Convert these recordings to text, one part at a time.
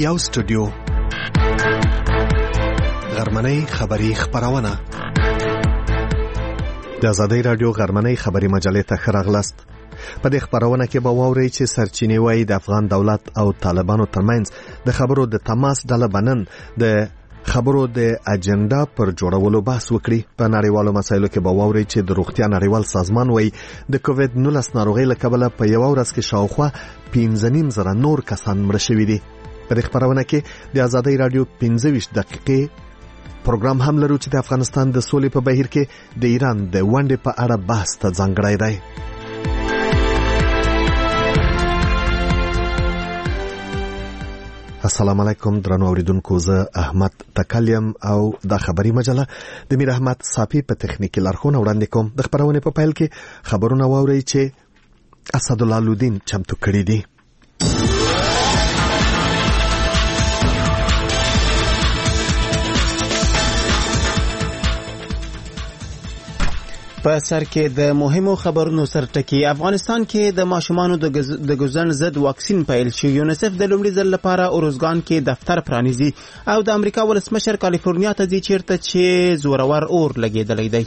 یو سټوډیو غرمنۍ خبری خبرونه د آزادۍ رادیو غرمنۍ خبری مجلې ته خراغلست. په دې خبرونه کې به واورئ چې سرچینې وایي د افغان دولت او طالبانو ترمنځ د خبرو د تماس ډله بنن د خبرو د اجنډا پر جوړولو بحث وکړي. په نړیوالو مسایلو کې به واورئ چې د روغتیا نړیوال سازمان وایي د کووډ-19 ناروغۍ له کبله په یو ورځ کې شاوخوا 15,000 نور کسان مړه شوي دي. په دې خبرونه کې د آزادۍ رادیو 15 دقیقې پروګرام هم لرو چې د افغانستان د سولې په بهیر کې د ایران د ونډې په اړه بحث ته ځانګړی دی. السلام علیکم درنو اوریدونکو، زه احمد تکلیم او د خبري مجله د میر احمد صافي په تخنیکی لارښوونه وړاندې کوم. د خبرونه په پیل کې خبرونه واورئ چې اسدالله لودین چمتو کړی دي. په سر کې د مهمو خبرونو سرټکی. افغانستان کې د ماشومانو د ګوزن ضد واکسین پیل شو. یونیسف د لومړي ځل لپاره اورزګان کې دفتر پرانیزي او د امریکا ولسمشر کالیفورنیا ته ځي چیرته چې زورور اور لګیدلی دی.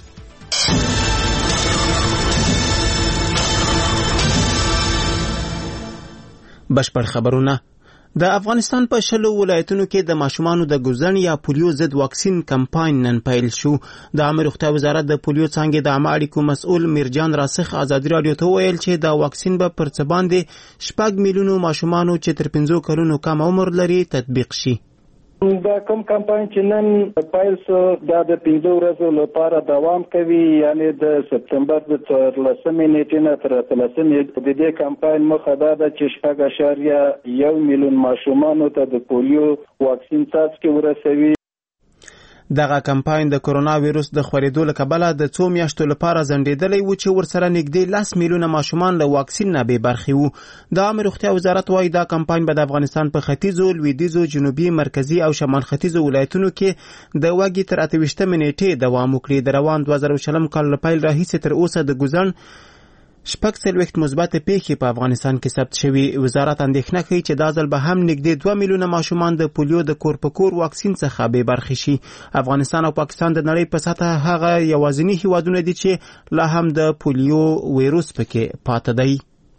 بشپړ خبرونه. د افغانستان په 20 ولایتونو کې د ماشومانو د ګوزن یا پولیو ضد واکسین کمپاین نن پیل شو. د عامه روغتیا وزارت د پولیو څانګې د عامه اړیکو مسؤل میرجان راسخ آزادي رادیو ته ویل چې دا واکسین به پر څه باندې 6 میلیونو ماشومانو چې تر 15 کلونو کم عمر لري تطبیق شي. دا کوم کمپاین چې نن پیل شو دا د 15 ورځو لپاره دوام کوي، یعنی د سپتمبر د 14 نیټې نه تر 30 نیټې. د دې کمپاین مخه دا ده چې 6.1 میلیون ماشومانو ته د پولیو واکسین څاڅکي ورسوي. دغه کمپاین د کرونا وایروس د خورېدو له کبله د 2 میاشتو لپاره ځنډېدلی و چې ورسره نږدې 10 میلیونه ماشومان له واکسین نه بې برخې وو. د عامه روغتیا وزارت وایي دا کمپاین به د افغانستان په ختیځو، لویدیځو، جنوبي، مرکزي او شمال ختیځو ولایتونو کې د وږي تر 28 نیټې دوام وکړي. د روان 2020 کال له پیل راهیسې تر اوسه د ګوزن 46 مثبت پیښې په افغانستان کې ثبت شوي. وزارت اندېښنه کوي چې دا ځل به هم نږدې 2 میلیونه ماشومان د پولیو د کور په کور واکسین څخه بې برخې شي. افغانستان او پاکستان د نړۍ په سطحه هغه یوازینی هیوادونه دي چې لا هم د پولیو وایروس پکې پاتې دی.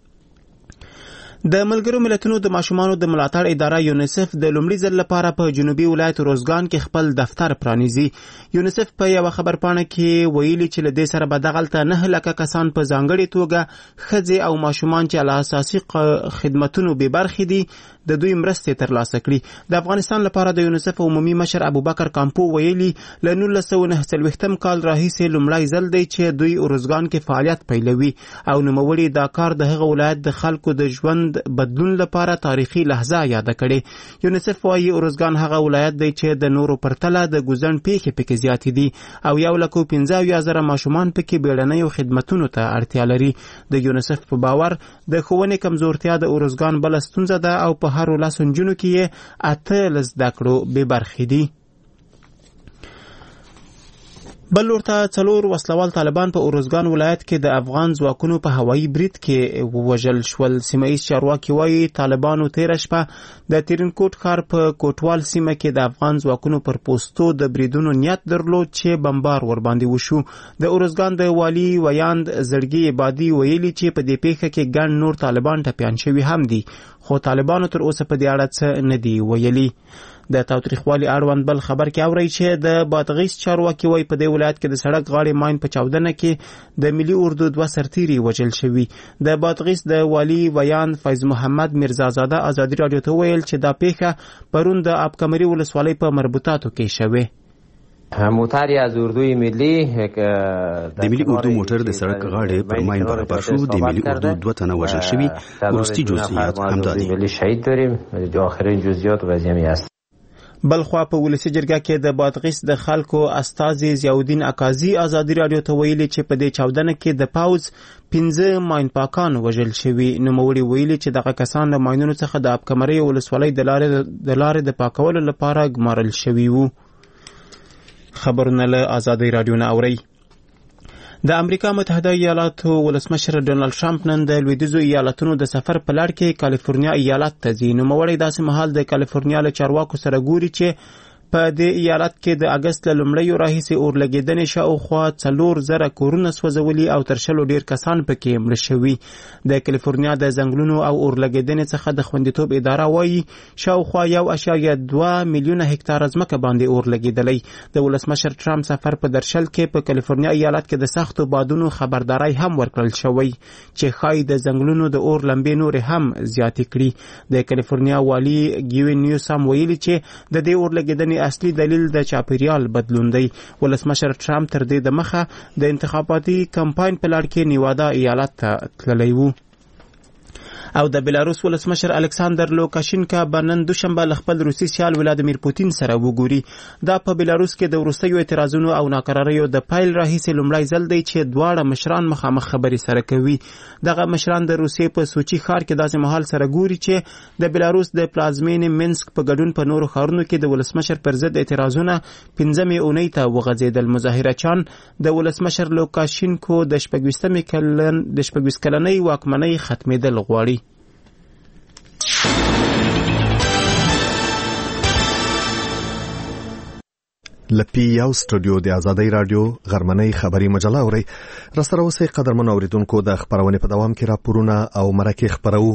د ملګرو ملتونو د ماشومانو د ملاتړ اداره یونیسف د لومړي ځل لپاره په جنوبي ولایت روزګان کې خپل دفتر پرانیزي. یونیسف په یو خبرپاڼه کې ویلي چې له دې سره به دغلته 9 لکه کسان په ځانګړې توګه ښځې او ماشومان چې له اساسي خدمتونو بې برخې دي د دوی مرستې ترلاسه کړي. د افغانستان لپاره د یونیسف عمومي مشر ابوبکر کامپو ویلي له 1949 کال راهیسې لومړی ځل دی چې دوی روزګان کې فعالیت پیلوي او نوموړي دا کار د هغه ولایت د خلکو د ژوند بدلون لپاره تاریخي لحظه یاد کړي. یونیسف وايي روزګان هغه ولایت دی چې د نورو پرتله د ګوزن پیښې پکې زیاتې دي او 1,15,000 ماشومان پکې بیړنیو خدمتونو ته اړتیا لري. د یونیسف په باور د ښوونې کمزورتیا د روزګان بل ستونزه ده او په هر 10 نجونو کې 8 له زده کړو بې برخې دي. بل ورته 4 وسلوال طالبان په اورزګان ولایت کې د افغان ځواکونو په هوایي برید کې وژل شول. سیمه‌ایز چارواکي وایي طالبانو تېره شپه د ترینکوټ ښار په کوټوال سیمه کې د افغان ځواکونو پر پوستو د بریدونو نیت درلود چې بمبار ورباندې وشو. د اورزګان د والي ویاند زړګي عبادي ویلي چې په دې پیښه کې ګڼ نور طالبان ټپیان شوي هم دي، خو طالبانو تر اوسه په دې اړه څه نه دي ویلي. د تاوتریخوالي اړوند بل خبر کې اوري چې د بادغیس چارواکي وایي په دې ولایت کې د سړک غاړې ماین په چاودنه کې د ملي اردو 2 سرتیري وژل شوي. د بادغیس د والی ویان فیض محمد میرزازاده آزادي رادیو ته ویل چې دا پیښه پرون د ابکمري ولسوالۍ په مربوطاتو کې شوه. موټر از اردوی ملی د ملي اردو موټر د سړک غاړې پر ماین برابر شو. د ملي اردو 2 تنه وژل شوي. وروستي جزئیات همدا دي. ملی شهید داریم. د آخرین جزئیات وضعیت است. بلخوا په ولسی جرګه کې د بادغیس د خلکو استازي ضیاءالدین اکازي آزادي رادیو ته ویلي چې په دې چاودنه کې د پاوز 15 ماین پاکان وژل شوي. نوموړي ویلي چې دغه کسان له ماینونو څخه د ابکمري ولسوالۍ د لارې د پاکولو لپاره ګمارل شوي وو. خبرونه له آزادي رادیو نه اوري. د امریکا متحده ایالاتو ولسمشر ډونالد ټرمپ نن د لویدیځو ایالتونو د سفر په لړ کې کالیفورنیا ایالت ته ځي. نوموړی داسې مهال د کالیفورنیا له چارواکو سره ګوري چې په دې ایالت کې د اگست له لومړیو راهیسې اورلګیدنې شاوخوا 4,000 کورونه سوځولي او تر 100 ډیر کسان پکې مړه شوي. د کالیفورنیا د ځنګلونو او اورلګیدنې څخه د خوندیتوب اداره وایي شاوخوا 1.2 میلیونه هکتار ځمکه باندې اورلګیدلی. د ولسمشر ټرمپ سفر په درشل کې په کالیفورنیا ایالت کې د سختو بادونو خبرداري هم ورکړل شوی چې ښایي د ځنګلونو د اور لمبې نورې هم زیاتې کړي. د کالیفورنیا والي ګیوین نیوسم ویلي چې د دې اورلګیدنې اصلي دلیل د چاپیریال بدلون دی. ولسمشر ټرمپ تر دې دمخه د انتخاباتي کمپاین په لړ کې نیوادا ایالت ته تللی و. او د بلاروس ولسمشر الکساندر لوکاشینکا نن دوشنبه له خپل روسي سیال ولادیمیر پوتین سره وګوري. دا په بلاروس کې د وروستیو اعتراضونو او ناکراریو د پایل راهیسې لومړی ځل دی چې دواړه مشران مخامخ خبرې سره کوي. دغه مشران د روسیې په سوچي ښار کې داسې مهال سره ګوري چې د بلاروس د پلازمینې منسک په ګډون په نورو ښارونو کې د ولسمشر پر ضد اعتراضونه 15 اونۍ ته وغځېدل. مظاهرچیان د ولسمشر لوکاشینکو د 26 کلنۍ واکمنۍ ختمېدل غواړي. لپی یو سټوډیو د آزادۍ رادیو غرمنۍ خبری مجله اوري. راسره اوسې قدرمن اوریدونکو د خبرونه په دوام کې راپورونه او مرکه خبرو.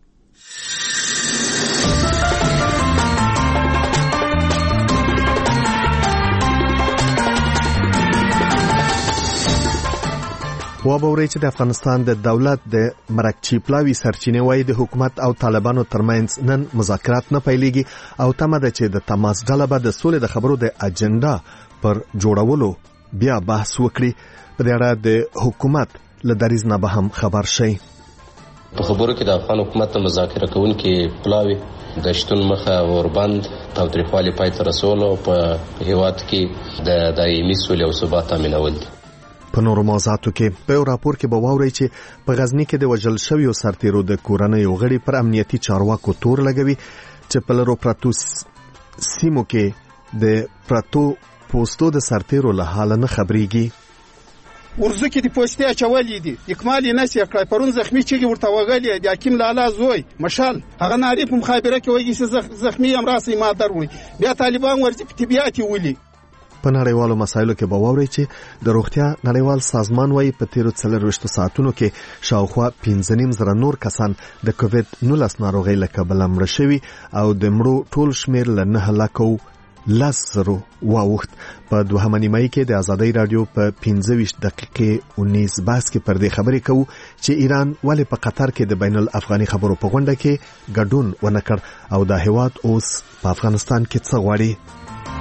وابوري چې د افغانستان د دولت د مرکچی پلاوی سرچینه وای د حکومت او طالبانو ترمنځ نن مذاکرات نه پیلېږي او تمه ده چې د تماس ډله به د سولې د خبرو د اجنډا پر جوړولو بیا بحث وکړي. په دې اړه د حکومت له دریځ نه به هم خبر شي. په خبرو کې د افغان حکومت مذاکره کوونکي پلاوی د شتون مخه وربند تاوتریخوالي پای ته رسول او په هیواد کې د دایمي سولې او ثبات تامینول دي. په نورو موضوعاتو کې په راپور کې به واوري چې په غزنی کې د وژل شویو سرتیرو د کورنۍ غړي پر امنیتي چارواکو تور لګوي چې په لرو پرتو سیمو کې د پرتو پوسټو د سرتیرو له حال نه خبريږي. ورزو کې د پوسټي اچولې دي اکمال نه سي کړای پرون زخمی چې ورته وغلې د حکیم لاله زوی مشال هغه ناری په مخابره کې وایي چې زخمی هم راسي مادر وي بیا طالبان ورته په طبيعت ولي. په نړیوالو مسایلو کې به واوري چې د روغتیا نړیوال سازمان وايي په تیرو 24 ساعتونو کې شاوخوا 15,000 نور کسان د کووید-19 ناروغۍ له کبله مړه شوي او د مړو ټول شمیر له 9 لکو 10,000 واوښت. په دوهمه نیمایي کې د آزادۍ رادیو په 15 دقیقې 19 بحث کې پر دې خبرې کوو چې ایران ولې په قطر کې د بین الافغاني خبرو په غونډه کې ګډون ونه کړ او د هیواد اوس په افغانستان کې څه غواړي.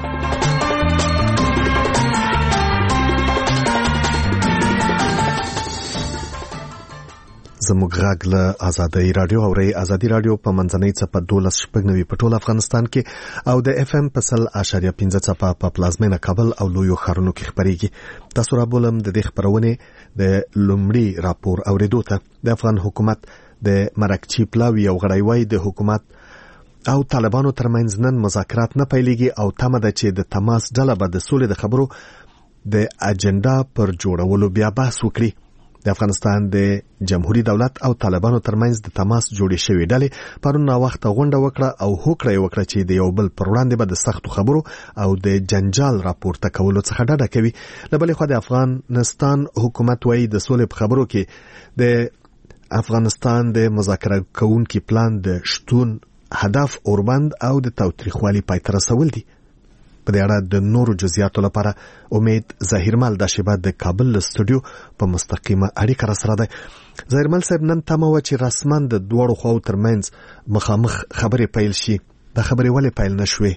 زموږ غږ له آزادۍ رادیو اوري. آزادۍ رادیو په منځنۍ څپه 12.9 په ټول افغانستان کې او د اف ام په 100.5 څپه په پلازمینه کابل او لویو ښارونو کې خبريږي. تاسو را بولم د دې خبرونه د لومړي راپور اوریدو ته. د افغان حکومت د مرکچی پلاوی او غړیوي د حکومت او طالبانو ترمنځ نن مذاکرات نه پیلېږي او تمه ده چې د تماس ډله به د سولې د خبرو د اجنډا پر جوړولو بیا بحث وکړي. د افغانستان د جمهوریت دولت او طالبانو ترمنځ د تماس جوړې شوې ډلې پرون نا وخت غونډه وکړه او هوکړه وکړه چې د یو بل پر وړاندې به د سختو خبرو او د جنجال راپورته کولو څخه ډډه کوي. له بلې خوا د افغانستان حکومت وايي د سولې په خبرو کې د افغانستان د مذاکره کوونکي پلان د شتون هدف اوربند او د تاوتریخوالي پای ته رسول دي. په دې اړه د نورو جزئیاتو لپاره امید ظاهرمل د شیبات د کابل استودیو په مستقیمه اړیکه را سره ده. ظاهرمل صاحب نن تمه و چې رسمن د دوړو خواو ترمنځ مخامخ خبرې پیل شي. د خبرې ولې پیل نشوي؟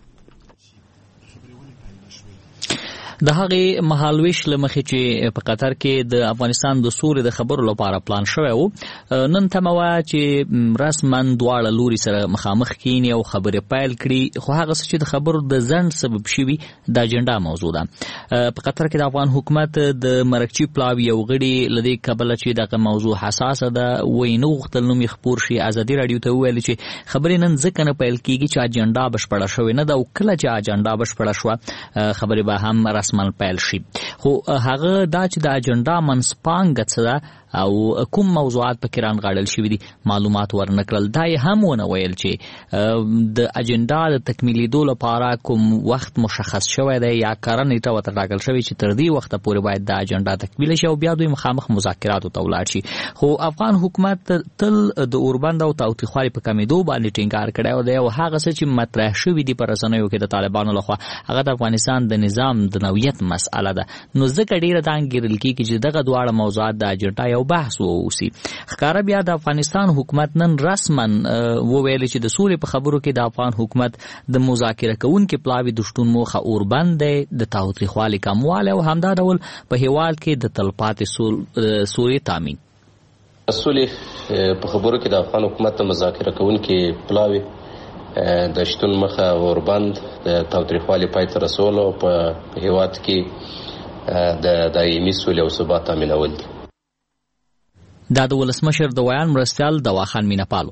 د هغه مهالويش لمخې چې په قطر کې د افغانستان د سولې د خبرو لپاره پلان شوی و نن تموا چې رسمن دواړه لوري سره مخامخ کینی او خبرې پیل کړي خو هغه چې د خبرو د ځند سبب شوی د اجنډا موضوع ده. په قطر کې د افغان حکومت د مرکچی پلاوی او غړي لدی قبل چې دغه موضوع حساسه ده وینو غتل نوم خبر شي. آزادۍ رادیو ته ویل چې خبرې نن ځکه نه پیل کیږي چې اجنډا بشپړه شوی نه ده او کله چې اجنډا بشپړه شو خبرې به هم رسمن پیل شي. خو هغه دا چې د اجنډا منځپانګه څه ده او کوم موضوعات پکې رانغاړل شوي دي معلومات ورنکړل. دا یې هم ونه ویل چې د اجنډا د تکمیلیدو لپاره کوم وخت مشخص شوی دی یا کاره نیټه ورته ټاکل شوې چې تر دې وخته پورې باید دا اجنډا تکمیل شي او بیا دوی مخامخ مذاکراتو ته ولاړ شي. خو افغان حکومت تل د اوربند او تاوتریخوالي په کمیدو باندې ټینګار کړی دی او هغه څه چې مطرح شوي دي په رسنیو کې د طالبانو لخوا هغه د افغانستان د نظام د نوعیت مسأله ده. نو ځکه ډیره دا انګیرل کېږي چې دغه دواړه موضوعات د اجنډا یو بحث ووسی. ښکاره بیا د افغانستان حکومت نن رسما وویل چې د سولې په خبرو کې د افغان حکومت د مذاکره کوونکو پلاوي د شتون موخه اوربند دی د تاوتریخوالي کموالی او همدا ډول په هیواد کې د تلپاتې سولې تامین. سولې په خبرو کې د افغان حکومت د مذاکره کوونکو پلاوي د شتون مخه اوربند د تاوتریخوالي پای ته رسول او په هیواد کې د دایمي سولې او ثبات تامینول دي. دا د ولسمشر د ویان مرستیال دواخان میناپالو.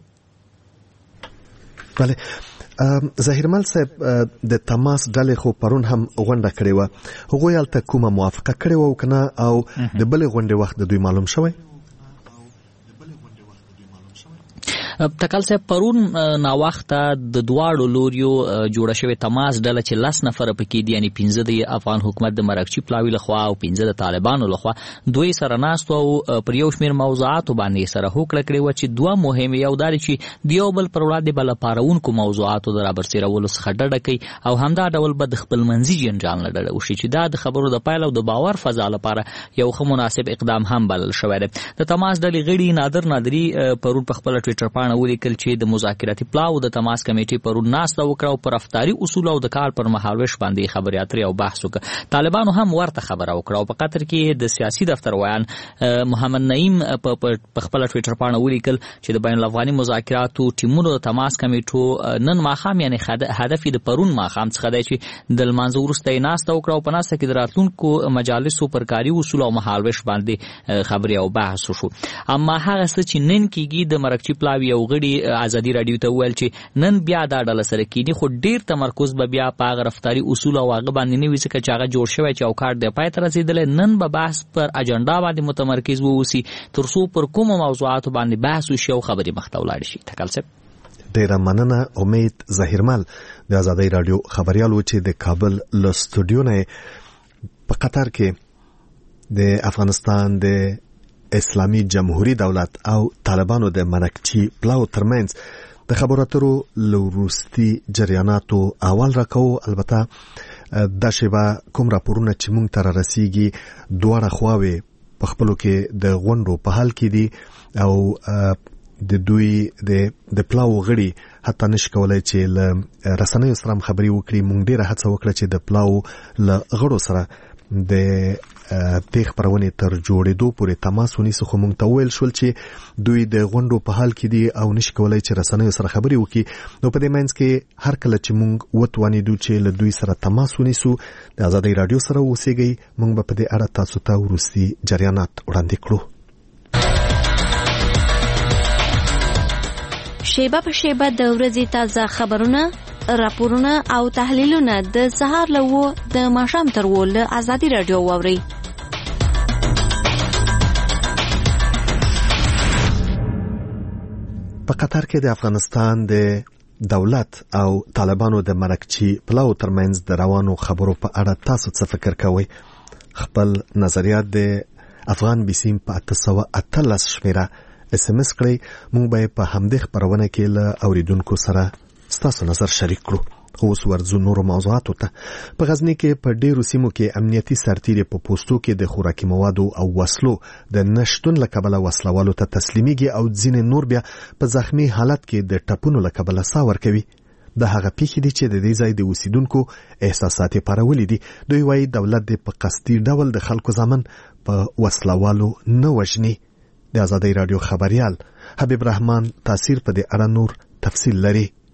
بله ظاهرمل صاحب د تماس ډلې خو پرون هم غونډه کړې وه، هغوی هلته کومه موافقه کړې وه او که نه او د بلې غونډې وخت د دوی معلوم شوی؟ تکل صاحب پرون ناوخته د دواړو لوریو جوړه شوې تماس ډله چې 10 نفره پکې دي، یعنی 15 د افغان حکومت د مرکچی پلاوي لخوا او 15 د طالبانو لخوا، دوی سره ناست او پر یو شمېر موضوعاتو باندې سره هوکړه کړې وه چې دوه مهمې، یو دا چې د یو بل پر وړاندې بله پارونکو موضوعاتو د رابرسېرولو څخه ډډه کوي او همدا ډول به د خپلمنځي جنجال نه ډډه وشي چې دا د خبرو د پیل او د باور فضا لپاره یو ښه مناسب اقدام هم بلل شوی دی. د تماس ډلې غړي نادري پرون په خپله ټویټر پاڼه ولیکل چې د مذاکراتي پلاو د تماس کمیټې پرون ناسته وکړه او پر رفتاري اصول او د کار پر مهالوش باندې خبرې اترې او بحث وکړه. طالبانو هم ورته خبره وکړه او په قطر کې د سیاسي دفتر ویان محمد نعیم په خپله ټویټر پاڼه ولیکل چې د بین الافغاني مذاکراتو ټیمونو د تماس کمیټو نن ماښام یعنی هدف د پرون ماښام څخه دی چې د لمانځه وروسته یې ناسته وکړه او په ناسته کې د راتلونکو مجالسو پر کاري اصول او مهالوش باندې خبرې او بحث وشو. اما هغه څه چې نن کېږي د مرکچي پلاوي او غړي ازادي رادیو ته وویل چې نن بیا دا ډله سره کېني خو ډېر تمرکز به بیا په هغه رفتاري اصول او هغه باندې نه وي ځکه چې هغه جوړ شوی چې او کار دی پای ته رسېدلی. نن به بحث پر اجنډا باندې متمرکز واوسي تر څو پر کومو موضوعاتو باندې بحث وشي او خبرې مخته ولاړې شي. تکل صاحب ډیره مننه. امید ظاهرمل د ازادي رادیو خبريال و چې د کابل له سټوډیو نه په قطر کې د افغانستان د اسلامي جمهوریت دولت او طالبانو د مرکچی پلاو ترمنځ د خبرو اترو لوروستي جریاناتو اول راکو. البته دا شیبه کوم راپورونه چې مونږ ته رسیږي دواړه خواوې په خپلو کې د غونډو په حال کې دي او د دوی د پلاو غړي حتی نشي کولای چې له رسنیو سره خبري وکړي. مونږ ډیره هڅه وکړه چې د پلاو له غړو سره د تیغ پرونې تر جوړېدو پورې تماس ونیسو خو مونږ ته وویل شول چې دوی د غونډو په حال کې دي او نشي کولای چې رسنیو سره خبرې وکړي. نو په دې منځ کې هر کله چې مونږ وتوانېدو چې له دوی سره تماس ونیسو د ازادي رادیو سره اوسېږئ، مونږ به په دې اړه تاسو ته وروستي جریانات وړاندې کړو. شیبه په شیبه د ورځې تازه خبرونه، راپورونه او تحلیلونه د سهار له 9 د ماښام تر 10 له ازادي رادیو واورئ. په قطر کې د افغانستان د دولت او طالبانو د مرکچی پلاو ترمنځ د روانو خبرو په اړه تاسو څه فکر کوئ؟ خپل نظریات د افغان بیسیم په 818 شمیره SMS کړئ. مونږ به په همدې خبرونه کې له اوریدونکو سره ستاسو نظر شریک کړو. اوس ورځو نورو موضوعاتو ته. په غزنی کې په ډیرو سیمو کې امنیتي سرتیري په پوسټو کې د خوراکي موادو او وسلو د نشټون له کبله وسلوالو ته تسلیمیږي او ځینې نور بیا په زخمی حالت کې د ټپونو له کبله ساه ورکوي. د هغه پیښې دي چې د دې ځای د اوسیدونکو احساسات پارولي دي. دوی وایي دولت د په قصدي ډول د خلکو ځامن په وسلوالو نه وژني. د ازادي رادیو خبريال حبیب رحمان تاثیر په دې اړه نور تفصیل لري.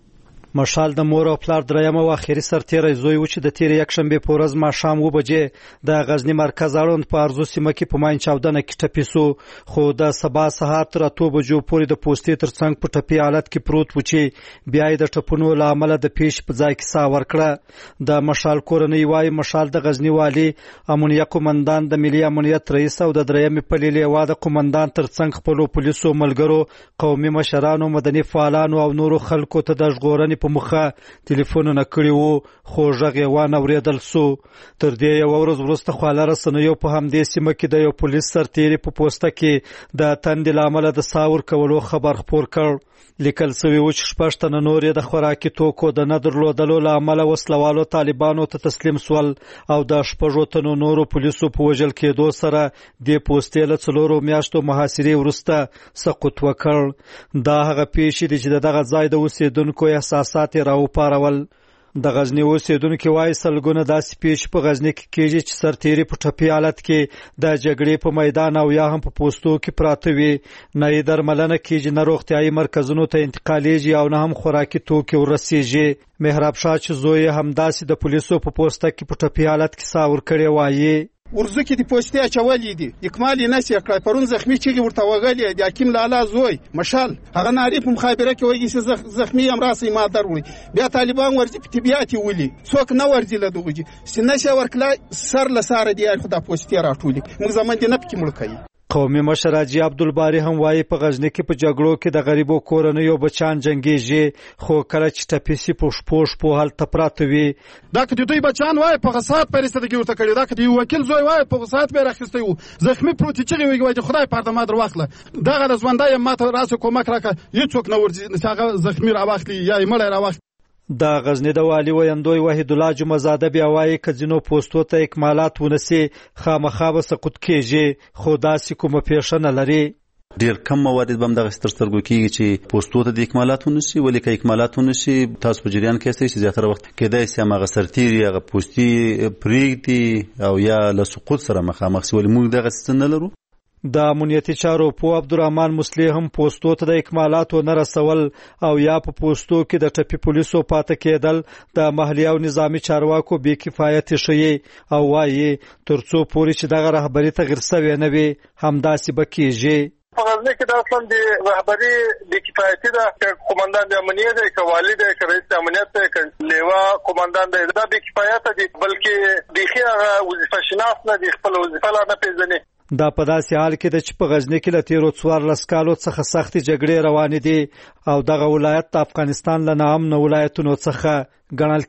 مشال د مور او پلار درېمه او اخیری سرتیری زوی و چې د تیر یکشنبه په ورځ ماښام 2 بجې د غزنی مرکز اړوند په ارزو سیمه کې په ماین چاودنه کې ټپي شو خو د سبا سهار تر 8 بجو پورې د پوستې ترڅنګ په ټپي حالت کې پروت و چې بیا د ټپونو له امله د پیش په ځای کې ساه ورکړه د مشال کورنۍ وايي مشال د غزنی والي امنیه قومندان د ملي امنیت رئیس او د درېمې پلي لیوا د قومندان ترڅنګ خپل پولیسو ملګرو قومي مشرانو مدني فعالانو او نورو خلکو ته د ژغورنې په مخه ټلیفونونه کړي وو خو غږ یې وانه اورېدل سو تر دې یو ورځ وروسته خواله رسنیو په همدې سیمه کې د یو پولیس سرتیري په پوسټه کې د تندې له امله د ساه ورکولو خبر خپور کړ لیکل سوي و چې 6 تنه نور د خوراکي توکو د نه درلودلو له امله وسلوالو طالبانو ته تسلیم سول او د 6 تنو نورو پولیسو په وژل کېدو سره د پوسټې له 4 میاشتو محاصرې وروسته سقوط وکړ دا هغه پیښې دي چې دغه ځای د اوسیدونکو احساسات راوپارول د غزنی اوسیدونکو وايي سلګونه داسې پیښې په غزنی کې کېږي چې سرتیري په ټپي حالت کې د جګړې په میدان او یا هم په پوستو کې پراته وي نه یې درملنه کېږي نه روغتیايي مرکزونو ته انتقالیږي او نه هم خوراکي توکي ورسیږي مهراب شاه چې زوی همداسې د پولیسو په پوسټه کې په ټپي حالت کې ساه ورکړې وایي ورزو کې د پوسټې اچولې دي اکمال یې نشي کړای پرون زخمی چې ورته وغلې د حکیم لالا زوی مشال هغه ناری په مخابره کې وایي چې زخمی هم راسي ما درولې بیا طالبان ورځي په طبيعت ولي څوک نه ورځي له دغه سینه ورکړای سر لساره دی خدای پوسټې راټولې موږ زمون دې نه پکې مړ کوي قومي مشر حاجي عبدالباري هم وايي په غزنی کې په جګړو کې د غریبو کورنیو بچان جنگيږي خو کله چې ټپي په شپوش په حال تپراته وي دا کدي دوی بچان وای په غصات پرسته کې ورته کړی دا کدي وکیل زوی وای په غصات به راخسته وو زخمی پروت چې ویږي خدای پرده ما در واخله دغه د ژوندای ماته راسو کومک راکړه هیڅوک نه ورځي هغه زخمی را واخلي یا مړ را واخلي د غزنی د والی ویندوی وحید الله جمعزاده بیا وایي کزینو پوسټو ته اکمالات ونسي خامخا به سقوط کېږي خو داسې کومه پیښه نه لري ډیر کم موارد بم دغه سترګو کېږي چې پوسټو ته د اکمالات ونسي ولې که اکمالات ونسي تاسو په جریان کې اسئ چې زیاتره وخت کېدای شي هغه سرتیري هغه پوسټي پریږدي او یا له سقوط سره مخامخ شي ولې موږ دغه څه نه لرو د امنیتي چارو په عبدالرحمن مسلی هم پوسټو ته د اکمالاتو نه رسول او یا په پوسټو کې د ټپي پولیسو پاتې کېدل د محلي او نظامی چارواکو بې کفایت شي او وايي ترڅو پورې چې دغه رهبري تغیر شوی نه وي همداسې به کېږي په غزنی کې د اصلا د رهبري د کفایتي د قومندان د امنیت د کوالی د رئیس امنیت د لیوا قومندان د بې کفایت دي بلکې د خیر وظیفه شناس نه د خپل وظیفه نه پیژني دا په داسې حال کې د چې په غزنی کې له تیرو 14 کالو څخه سختې جګړې روانې دي او دغه ولایت د افغانستان له ناامنه ولایتونو څخه ګڼل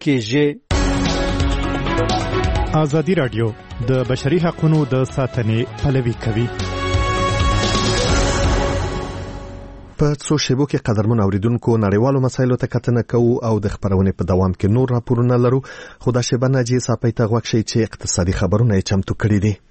کېږي ازادي رادیو د بشري حقوقو د ساتنې پلوي کوي په څو شیبو کې قدرمن اوریدونکو نړیوالو مسایلو ته کتنه کوو او د خبرونې په دوام کې نور راپورونه لرو خو د شیبه ناجی صاحب ته غوښ شي چې اقتصادي خبرونه یې چمتو کړي دي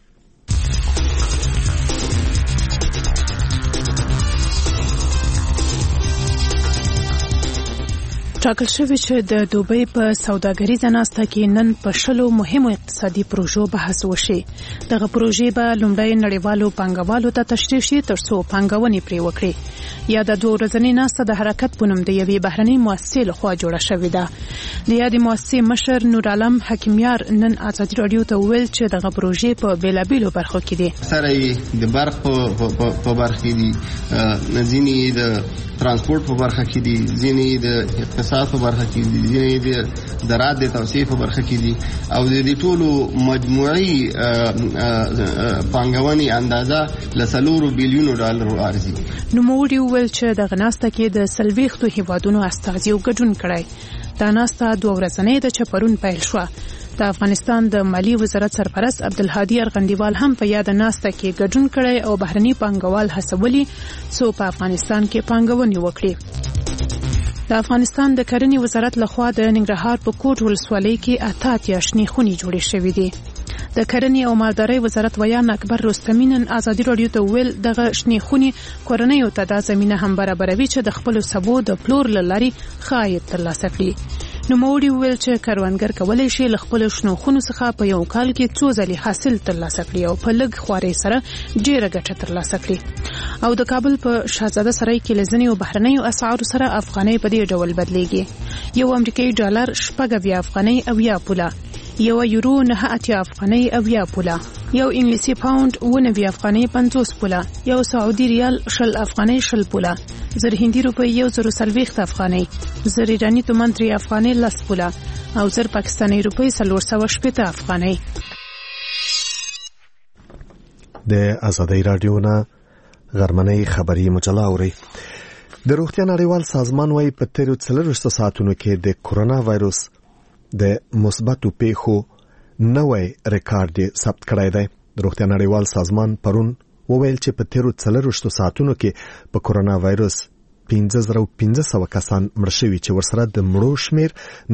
ټاکل شوی چې د دوبۍ په سوداګریزه ناسته کې نن په شلو مهمو اقتصادي پروژو بحث وشي دغه پروژې به لومړی نړیوالو پانګوالو ته تشریح شي ترڅو پانګونې پرې وکړي یا د 2 ورځې ناسته د حرکت په نوم د یوې بهرنۍ مؤسسې لخوا جوړه شوې ده د یادې مؤسسې مشر نور عالم حکیمیار نن ازادي رادیو ته ویل چې دغه پروژې په بیلابیلو برخو کې دي سره د برق په برخه کې دي ځینې د ترانسپورت په برخه کې دي ځینې د اقتصاد په برخه کې دي ځینې د زراعت د توسعې په برخه کې دي او د دې ټولو مجموعي پانګونې اندازه ل $4 بلیون ارزي نو موري ویل چې د غناسته کې د سلويختو هیوادونو استازي ګډون کړي دا ناسته 2 ورځې د چپرون پیل شو د افغانستان د مالی وزارت سرپرست عبدالهادي ارغندیوال هم په یاد ناسته کې ګډون کړي او بهرني پانګوال هڅولي څو په افغانستان کې پانګونې وکړي د افغانستان د کرنې وزارت لخوا د ننګرهار په کوټ ولسوالۍ کې 88 شنې خونې جوړې شوې دي د کرنې او مالدارۍ وزارت ویان اکبر رستمی نن ازادي رادیو ته ویل دغه شنې خونې کورنیو ته د زمينه هم برابروي چې د خپل سبو د پلور لاري خاید ترلاسه کړي نو موري ویل چې کاروانګر کولای شي ل خپل شنو خونو څخه په یو کال کې 2 ځلې حاصل ترلاسه کړي او په لږ خواري سره ډیره ګټه ترلاسه کړي او د کابل په شاهزاده سرای کې لزنی او بهرنیو اسعارو سره افغانۍ په دې ډول بدلیږي. یو امریکایي ډالر 8 افغانۍ او 10 پوله، یو یورو 9 افغانۍ او 10 پوله، یو انګلیسي پاوند 9 افغانۍ 50 پوله، یو سعودي ریال 10 افغانۍ 10 پوله، زر هندي روپی 140 افغانۍ، زر ایرانی تومان 3 افغانۍ 10 پوله او زر پاکستاني روپی 480 افغانۍ. د آزادۍ رادیو نه غرمنۍ خبری مجله اوري. د روغتیا نړیوال سازمان وايي په تیرو 24 ساعتونو کې د کورونا وایروس د مثبتو پیښو نوی ریکارډ ثبت کړی دی. د روغتیا نړیوال سازمان پرون وویل چې په تیرو 24 ساعتونو کې په کورونا وایروس 15,500 کسان مړ شوي چې ورسره د مړو شمیر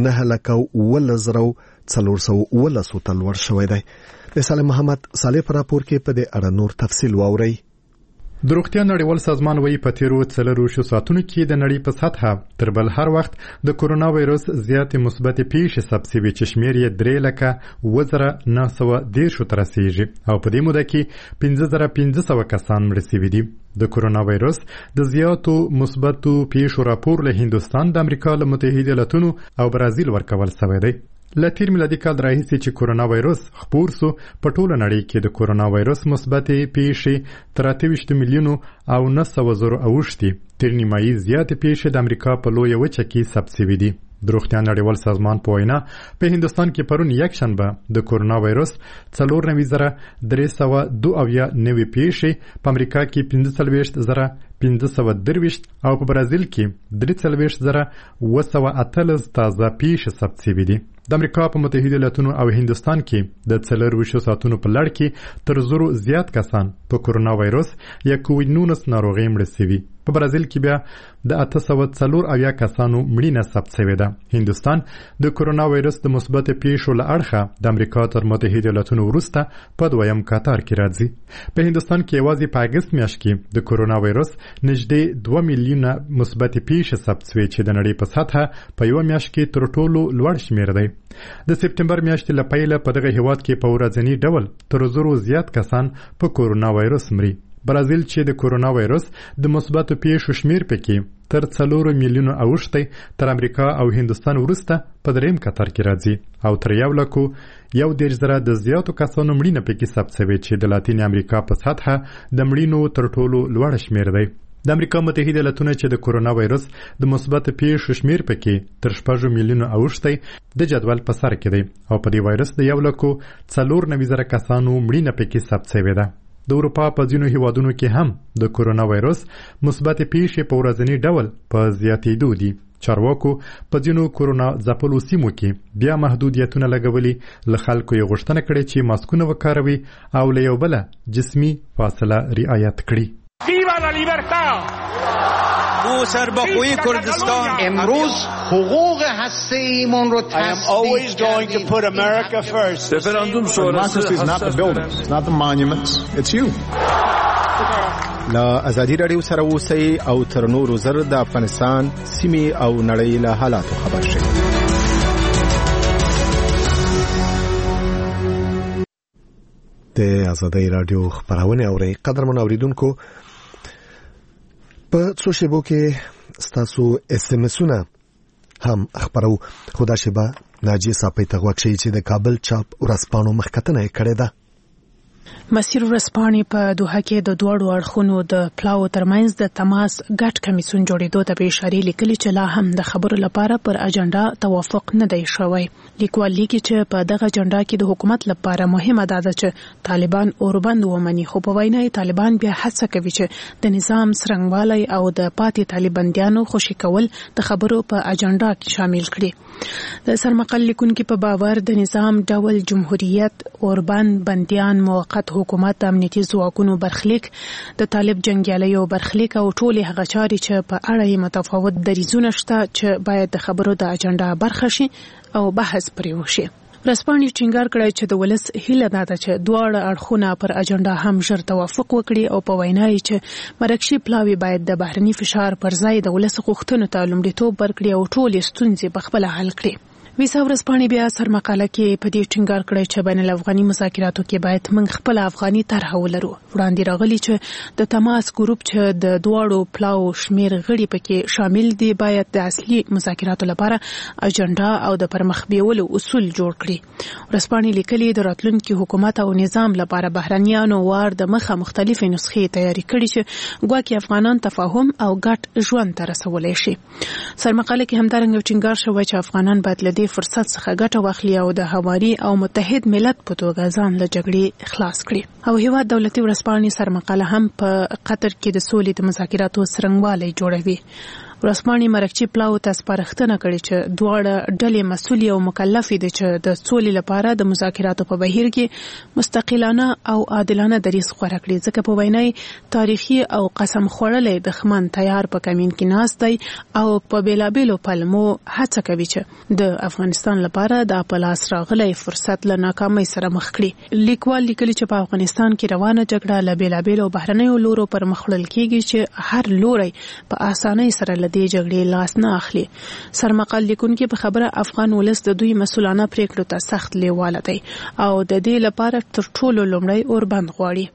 9,11,411 ته لوړ شوی دی. د سالم محمد صالح پر راپور کې په دې اړه نور تفصیل واورئ. د روغتیا نړیوال سازمان وايي په تیرو 24 ساعتونو کې د نړۍ په سطحه تر بل هر وخت د کورونا وایروس زیاتې مثبت پیښې ثبت شوي چې شمیر یې 3,910 ته رسیږي او په دې موده کې 5,500 کسان مړه شوي دي. د کورونا وایروس د زیاتو مثبتو پیښو راپور له هندوستان، د امریکا له متحده ایالاتونو او برازیل ورکول شوی دی. له تیر میلادي کال راهیسې چې کورونا وایروس خپور سو په ټوله نړۍ کې د کورونا وایروس مثبتې پیښې 23 میلیونو او 900,000 اوښتي. تر نیمایي زیاتې پیښې د امریکا په لویه وچه کې ثبت شوي دي. د روغتیا نړیوال سازمان په وینا په هندوستان کې پرون یکشنبه د کورونا وایروس 94,302 نوې پیښې، په امریکا کې 45,523 او په برازیل کې 43,218 تازه پیښې ثبت شوي دي. د امریکا په متحده ایالاتونو او هندوستان کې د 24 ساعتونو په لړ کې تر 100 زیات کسان په کورونا وایروس یا کووډ-19 ناروغۍ مړه شوي. په برازیل کې بیا د 804 کسانو مړینه ثبت شوې ده. هندوستان د کورونا وایروس د مثبت پیښو له اړخه د امریکا تر متحده ایالاتونو وروسته په دویم قطار کې راځي. په هندوستان کې یوازې په اگست میاشت کې د کورونا وایروس نږدې 2 میلیونه مثبت پیښې ثبت شوې چې د نړۍ په سطحه په یو میاشت کې تر ټولو لوړ شمیر دی. د سپتمبر میاشتې له پیله په دغه هیواد کې په ورځني ډول تر 100 زیات کسان په کورونا وایروس مري. برازیل چې د کورونا وایروس د مثبتو پیښو شمیر پکې تر 4 میلیونو اوښتی، تر امریکا او هندوستان وروسته په دریم قطار کې راځي او تر 1,110,000 د زیاتو کسانو مړینه پکې ثبت شوې چې د لاتین امریکا په سطحه د مړینو تر ټولو لوړ شمیر دی. د امریکا متحده ایالاتونو چې د کورونا وایروس د مثبت پیښو شمیر پکې تر 6 میلیونو اوښتی د جدول په سر کې دی او په دې وایروس د 1,94,000 کسانو مړینه پکې ثبت شوې ده. د اروپا په ځینو هیوادونو کې هم د کورونا وایروس مثبت پیښې په ورځني ډول په زیاتېدو دي. چارواکو په ځینو کورونا ځپلو سیمو کې بیا محدودیتونه لګولي، له خلکو یې غوښتنه کړې چې ماسکونه وکاروي او له یو بله جسمي فاصله رعایت کړي. ویوا لا لیبرتا! ما سربخوی کردستان امروز حقوق هسته‌ایمون رو تصدیق کردیم. Referendum sonrası is not the buildings, not the monuments, it's you. لا ازادي رادیو سره اوسئ او تر نورو زر د افغانستان سیمې او نړۍ له حالاتو خبر شئ. د آزادۍ رادیو خبرونه اوري. قدرمن اوریدونکو، په څو شیبو کې ستاسو SMS-ونه هم خبرو. خدا شبه ناجی صاحب ته غوښتي چې د کابل چاپ ورځپاڼو مخکتنه کړې ده. مسیر ورځپاڼې په دوحه کې د دوړو اړخونو د پلاو ترمنځ د تماس ګډ کمیسیون جوړېدو ته به اشاره لیکلي چې لا هم د خبرو لپاره پر اجنډا توافق نه دی شوی. لیکوال لیکي چې په دغه اجنډا کې د حکومت لپاره مهمه ده چې طالبان اوربند ومني، خو په وینا طالبان بیا هڅه کوي چې د نظام سرنګوالی او د پاتې طالباندیانو خوشي کول د خبرو په اجنډا کې شامل کړي. د سرمقال لیکونکو په باور د نظام ډول جمهوریت، اوربند، بندیان، موقت حکومت، امنیتي ځواکونو برخلیک، د طالب جنگیالیو برخلیک او ټول هغه چاري چې په اړه یې متفاوت دریځونه شته چې باید د خبرو د اجنډا برخه شي او بحث پرې وشي. ورځپاڼې ټینګار کړی چې د ولس هیله ده چې دواړه اړخونه پر اجنډا هم ژر توافق وکړي او په وینا یې چې مرکشي پلاوی باید د بهرني فشار پر ځای د ولس غوښتنو ته لومړیتوب ورکړي او ټول ستونزې په خپل حل کړي. ویسا ورځپاڼې بیا سرمقاله کې په دې ټینګار کړی چې بین الافغاني مذاکراتو کې باید موږ خپل افغاني طرح ولرو. وړاندې راغلی چې د تماس ګروپ چې د دواړو پلاو شمیر غړي پکې شامل دي باید د اصلي مذاکراتو لپاره اجنډا او د پرمخ بیولو اصول جوړ کړي. ورځپاڼې لیکلي د راتلونکي حکومت او نظام لپاره بهرنیانو وار د مخه مختلفې نسخې تیاری کړي چې ګواکې افغانان تفاهم او ګډ ژوند ته رسولی شي. سرمقاله کې همدارنګه ټینګار شوی چې افغانان باید له فرصت څخه ګټه واخلي او د همکاري او متحد ملت په توګه ځان له جګړې خلاص کړي. او هیواد دولتي ورځپاڼې سرمقاله هم په قطر کې د سولې د مذاکراتو څرنګوالی جوړوي. ورځپاڼې مرکچی پلاو ته سپارښتنه کړې چې دواړه ډلې مسؤلې او مکلفې دي چې د سولې لپاره د مذاکراتو په بهیر کې مستقلانه او عادلانه دریځ غوره کړي، ځکه په وینای تاریخي او قسم خوړلې دښمن تیار په کمین کې ناست دی او په بیلابیلو پلمو هڅه کوي چې د افغانستان لپاره د پلاس راغلی فرصت له ناکامۍ سره مخ کړي. لیکوال لیکلي چې په افغانستان کې روانه جګړه له بیلابیلو بهرنیو لورو پر مخ وړل کېږي چې هر لوری په اسانۍ سره د جګړې لاس نه اخلي. سرمقال لیکونکي په خبره افغان ولس د دوی مسؤلانه پریکړو ته سخت لیواله دی او د دې لپاره تر ټولو لومړی اوربند غواړي.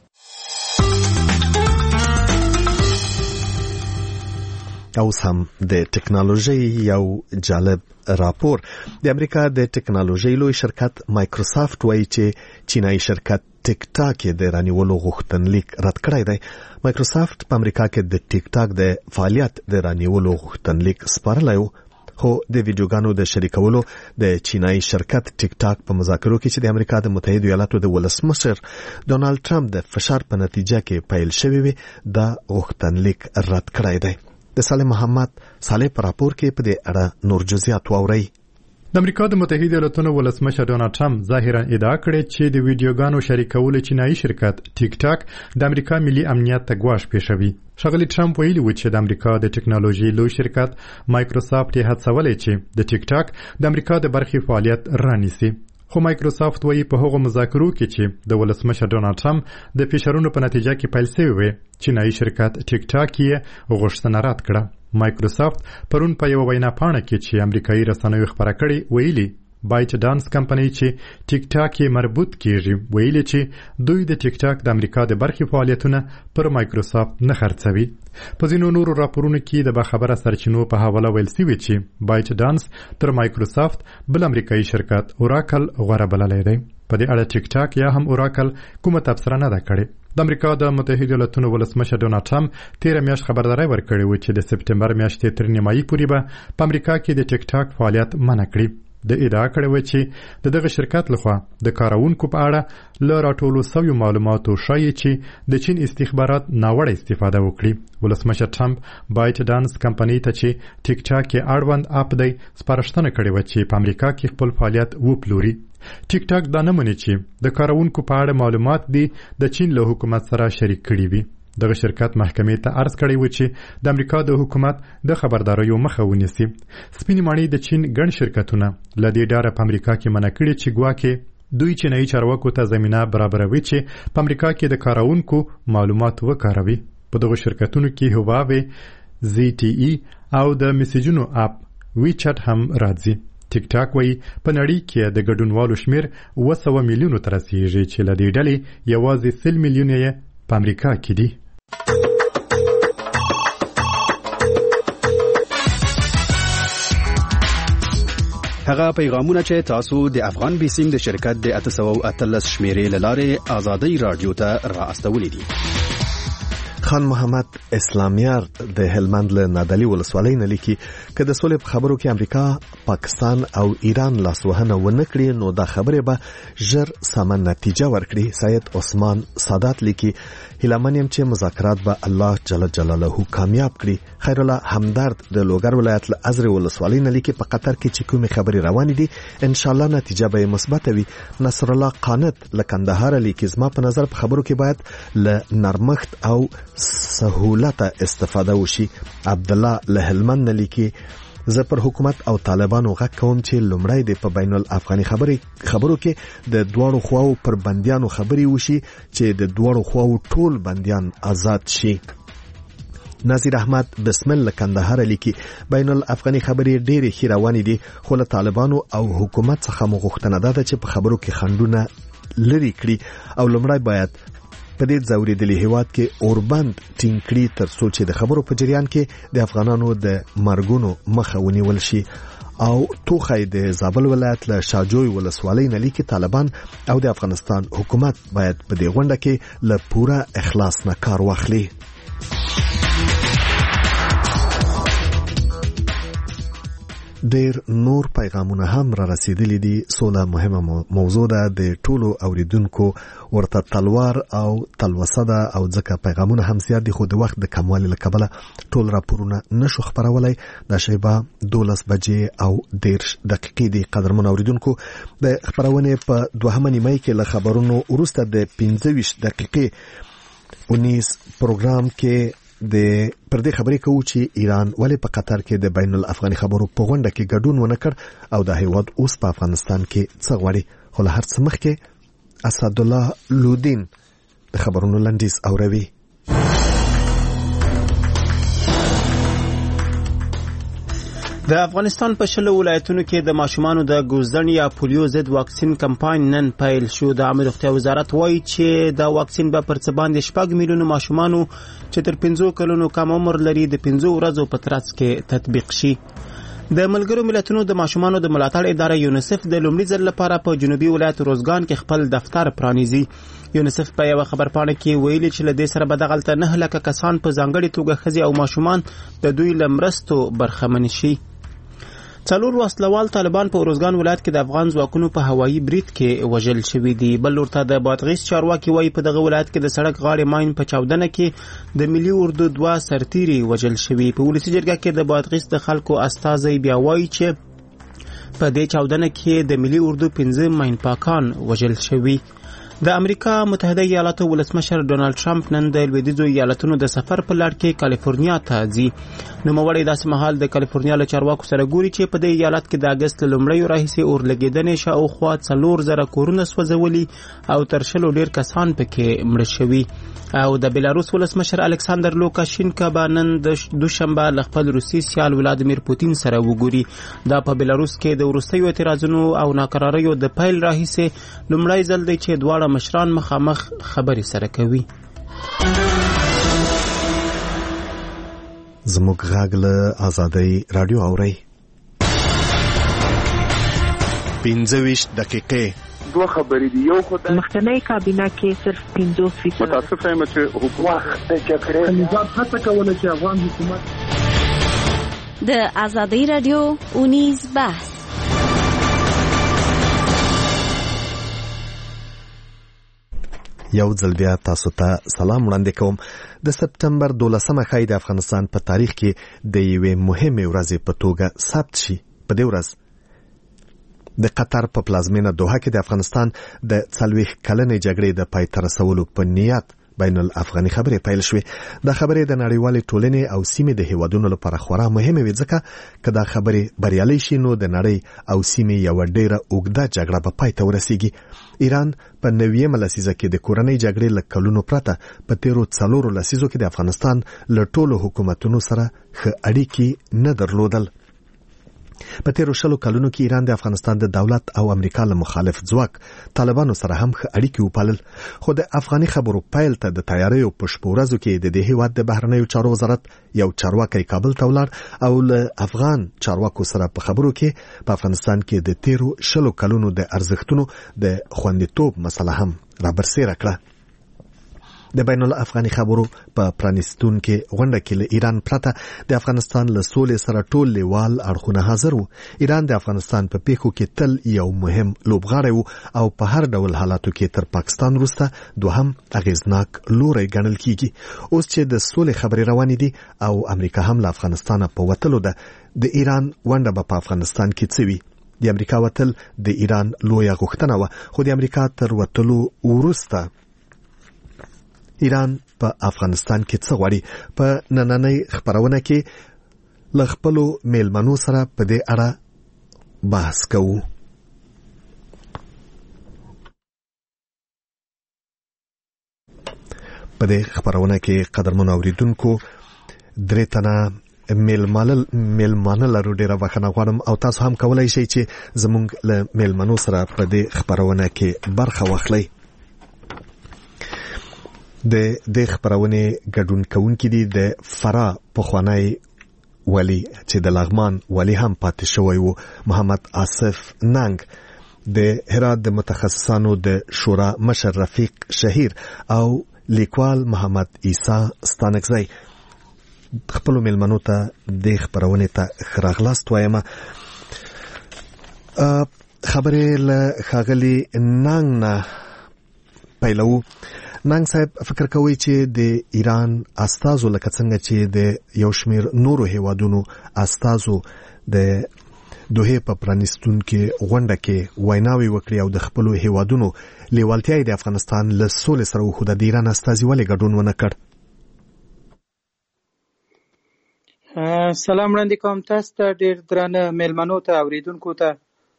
اوس هم د ټکنالوژي یو جالب راپور. د امریکا د ټکنالوژي لوی شرکت مایکروسافت وایي چې چینایي شرکت ټیک ټاک د رانیولو غوښتنلیک رد کړی دی. مایکروسافت په امریکا کې د ټیک ټاک د فعالیت د رانیولو غوښتنلیک سپارلی و، خو د ویډیوګانو د شریکولو د چینایي شرکت ټیک ټاک په مذاکرو کې چې د امریکا د متحده ایالاتو د ولسمشر ډونالد ټرمپ د فشار په نتیجه کې پیل شوی وي دا غوښتنلیک رد کړی دی. د صالح محمد صالح په راپور کې په دې اړه نور جزئیات واورئ. د امریکا د متحده ایالاتو ولسمشر ډونالد ټرمپ ظاهرا ادعا کړې چې د ویډیوګانو شریکولو چینایي شرکت ټیک ټاک د امریکا ملي امنیت ته ګواښ پیښوي. ښاغلي ټرمپ ویلي و چې د امریکا د ټکنالوژي لوی شرکت مایکروسافت یې هڅولی چې د ټیک ټاک د امریکا د برخې فعالیت رانیسي. خو مایکروسافت وایي په هغو مذاکرو کې چې د ولسمشر ډونالد ټرمپ د فشارونو په نتیجه کې پیل شوی وي چینایي شرکت ټیک ټاک یې غوښتنه رد کړه. مایکروسافت پرون په یو وینا پاڼه کې چې امریکایي رسنیو خبره کړې ویلي بایټ ډانس کمپنۍ چې ټیک ټاک یې مربوط کیږي ویلي چې دوی د ټیک ټاک د امریکا د برخې فعالیتونه پر مایکروسافت نه خرڅوي. په ځینو نورو راپورونو کې د باخبره سرچینو په حواله ویل شوي چې بایټ ډانس تر مایکروسافت بل امریکایي شرکت اوراکل غوره بللی دی. په دې اړه ټیک ټاک یا هم اوراکل کومه تبصره نه ده کړې. د امریکا د متحده ایالاتو ولسمشر ډونالد ټرمپ 13 میاشت خبرداری ورکړې و چې د سپټمبر میاشتې تر نیمایي پورې به په امریکا کې د ټیک ټاک فعالیت منع کړي. د ادعا کړې و چې دغه شرکت لخوا د کارونکو په اړه له راټولو شویو معلوماتو ښایي چې د چین استخبارات ناوړه استفاده وکړي. ولسمشر ټرمپ بایټ ډانس کمپنۍ ته چې ټیک ټاک کې اړوند اپ دی سپارښتنه کړې و چې په امریکا کې خپل فعالیت وپلوري. ټیک ټاک دا نه مني چې د کارونکو په اړه معلومات دي د چین له حکومت سره شریک کړي وي. دغه شرکت محکمې ته عرض کړی و چې د امریکا د حکومت د خبرداریو مخه ونیسي. سپینې ماڼۍ د چین ګڼ شرکتونه له دې ډاره په امریکا کې منع کړي چې ګواکې دوی چینایي چارواکو ته زمینه برابروي چې په امریکا کې د کارونکو معلومات وکاروي. په دغه شرکتونو کې هواوی، ZTE او د میسیجونو اپ ویچټ هم راځي. ټیک ټاک وایي په نړۍ کې د ګډونوالو شمیر 200 میلیونو ته رسیږي چې له دې ډلې یوازې 100 میلیونه یې په امریکا کې دي. هغه پیغامونه چې تاسو د افغان بیسیم د شرکت د 813 شمیرې لاره آزادۍ رادیو ته را استولې دي. خان محمد اسلامیار د هلمند له نادعلي ولسوالۍ نه لیکي که د سولې په خبرو کې امریکا، پاکستان او ایران لاسوهنه ونه کړي نو دا خبرې به ژر سمه نتیجه ورکړي. سید عثمان سادات لیکي هیلمن یم چې مذاکرات به الله جل جلاله کامیاب کړي. خیر الله همدرد د لوګر ولایت له ازرې ولسوالۍ نه لیکي په قطر کې چې کومې خبرې روانې دي ان شاء الله نتیجه به مثبت وي. نصر الله قانت له کندهار لیکي زما په نظر په خبرو کې باید له نرمښت او سهولت استفاده وشي. عبد الله له هلمند لیکي زه پر حکومت او طالبانو غږ کوم چې لومړی د په بین الافغاني خبرو کې د دواړو خواو پر بنديانو خبري وشي چې د دواړو خواو ټول بنديان آزاد شي. ناظر احمد بسمل کندهار لیکي بین الافغاني خبرې ډېرې ښې روانې دي، خو له طالبانو او حکومت څخه مو غوښتنه ده چې په خبرو کې خنډونه لري کړي او لومړی باید په دې ځورېدلي هیواد کې اوربند ټینګ کړي تر څو چې د خبرو په جریان کې د افغانانو د مرګونو مخه ونیول شي. او توخی د زابل ولایت له شاجوی ولسوالۍ نه لیکي طالبان او د افغانستان حکومت باید په دې غونډه کې له پوره اخلاص نه کار واخلي. ډیر نور پیغامونه هم را رسیدلی دي. سوله مهمه موضوع ده، د ټولو اوریدونکو ورته تلوار او تلوسه ده او ځکه پیغامونه هم زیات دي، خو د وخت د کموالي له کبله ټول راپورونه نشو خبرولای. د شیبه 12 بجې او 10 دقیقې دي. قدرمن اوریدونکو، د خبرونه په دوهمه نیمه کې له خبرونو وروسته د 15 دقیقې 19 پروګرام کې د پر دې خبرې کوو چې ایران ولې په قطر کې د بین الافغاني خبرو په غونډه کې ګډون ونه کړ او د هیواد اوس په افغانستان کې څه غواړي. خو له هر څه مخکې اسدالله لودین د خبرونو لنډیز اوروي. د افغانستان په 20 ولایتونو کې د ماشومانو د ګوزدن یا پولیو ضد واکسین کمپاین نن پیل شو. د عامه روغتیا وزارت وایي چې دا واکسین به پر څه باندې 6 میلیونه ماشومانو چې تر 15 کلونو کم عمر لري د 15 ورځو په ترڅ کې تطبیق شي. د ملګرو ملتونو د ماشومانو د ملاتړ اداره یونیسف د لومړي ځل لپاره په جنوبي ولایت روزګان کې خپل دفتر پرانیزي. یونیسف په یو خبرپاڼه کې ویلي چې له دې سره به دغلته 9 لکه کسان په ځانګړي توګه ښځې او ماشومان د دوی لمرستو برخمن شي. څلور وسلوال طالبان په روزګان ولایت کې د افغان ځواکونو په هوایي برید کې وژل شوي دي. بل ورته د بادغیس چارواکي وایي په دغه ولایت کې د سړک غاړې ماین په چاودنه کې د ملي اردو 2 سرتیري وژل شوي. په ولسي جرګه کې د بادغیس د خلکو استازی بیا وایي چې په دې چاودنه کې د ملي اردو 15 ماین پاکان وژل شوي. د امریکا متحده ایالاتو ولسمشر ډونالد ټرمپ نن د لویدیځو ایالتونو د سفر په لړ کې کالیفورنیا ته ځي. نوموړی داسې مهال د کالیفورنیا له چارواکو سره ګوري چې په دې ایالت کې د اگست لومړیو راهیسې اورلګېدنې شاوخوا 4000 کورونه سوځولي او تر 100 ډیر کسان پکې مړه شوي. او د بلاروس ولسمشر الکساندر لوکاشینکا به نن د دوشنبه له خپل روسي سیال ولادیمیر پوتین سره وګوري. دا په بلاروس کې د وروستیو اعتراضونو او ناکراریو د پیل راهیسې لومړی ځل دی چې دواړه مشران مخامخ خبرې سره کوي. زموږ غږ له آزادۍ رادیو اوري. 15 دقیقې دوه خبرې دي. یو خدای مخکنی کابینه کې صرف 50% متاسفه یم چې حکومت د جګړې نظام هڅه کوله چې افغان حکومت د آزادۍ رادیو 19 بحث. یو ځل بیا تاسو ته سلام وړاندې کوم. د سپتمبر 12مه ښایي د افغانستان په تاریخ کې د یوې مهمې ورځې په توګه ثبت شي. په دې ورځ د قطر په پلازمینه دوحه کې د افغانستان د 40 کلنې جګړې د پای ته رسولو په نیت بین الافغاني خبرې پیل شوې. دا خبرې د نړیوالې ټولنې او سیمې د هیوادونو لپاره خورا مهمه وي، ځکه که دا خبرې بریالۍ شي نو د نړۍ او سیمې یو ډیره اوږده جګړه به پای ته ورسیږي. ایران په 90مه لسیزه کې د کورنۍ جګړې له کلونو پرته په تیرو 4 لسیزو کې د افغانستان له ټولو حکومتونو سره ښه اړیکې نه درلودل. په تیرو 20 کلونو کې ایران د افغانستان د دولت او امریکا له مخالف ځواک طالبانو سره هم ښه اړیکې وپالل. خو د افغاني خبرو پیل ته د تیاریو په شپو ورځو کې د دې هیواد د بهرنیو چارو وزارت یو چارواکي کابل ته ولاړ او له افغان چارواکو سره په خبرو کې په افغانستان کې د تیرو 20 کلونو د ارزښتونو د خوندیتوب مسله هم را برسېره کړه. د بین الافغاني خبرو په پرانیستونکو غونډه کې له ایران پرته د افغانستان له سولې سره ټول لیوال اړخونه حاضر وو. ایران د افغانستان په پیښو کې تل یو مهم لوبغاړی وو او په هر ډول حالاتو کې تر پاکستان وروسته دوهم اغیزناک لوری ګڼل کیږي. اوس چې د سولې خبرې روانې دي او امریکا هم له افغانستان په وتلو ده، د ایران ونډه په افغانستان کې څه وي؟ د امریکا وتل د ایران لویه غوښتنه وه، خو د امریکا تر وتلو وروسته ایران په افغانستان کې څه غواړي؟ په نننۍ خبرونه کې له خپلو میلمنو سره په دې اړه بحث کوو. په دې خبرونه کې قدرمن اوریدونکو درې تنه میلمانه لرو. ډیره بخښنه غواړم او تاسو هم کولای شئ چې زموږ له میلمنو سره په دې خپرونه کې برخه واخلئ. د خپرونې ګډون کوونکي دي د فرا پخوانی ولی چې د لغمان ولی هم پاتې شوی و، محمد آصف ننګ، د هرات د متخصصانو د شورا مشر رفیق شهیر او لیکوال محمد عیسی ستانکزی. خپلو میلمنو ته د خپرونې ته ښه راغلاست وایم. خبرې له ښاغلي ننګ نه پیلوو. ننګ صاحب، فکر کوي چې د ایران استازو لکه څنګه چې د یو شمیر نورو هیوادونو استازو د دوحې په پرانیستونکې غونډه کې ویناوې وکړي او د خپلو هیوادونو لیوالتیا د افغانستان له سولې سره وښوده، د ایران استازي ولې ګډون ونه کړ؟ سلام وړاندې کوم تاسو ته، ډېر درانه میلمنو ته، اوریدونکو ته.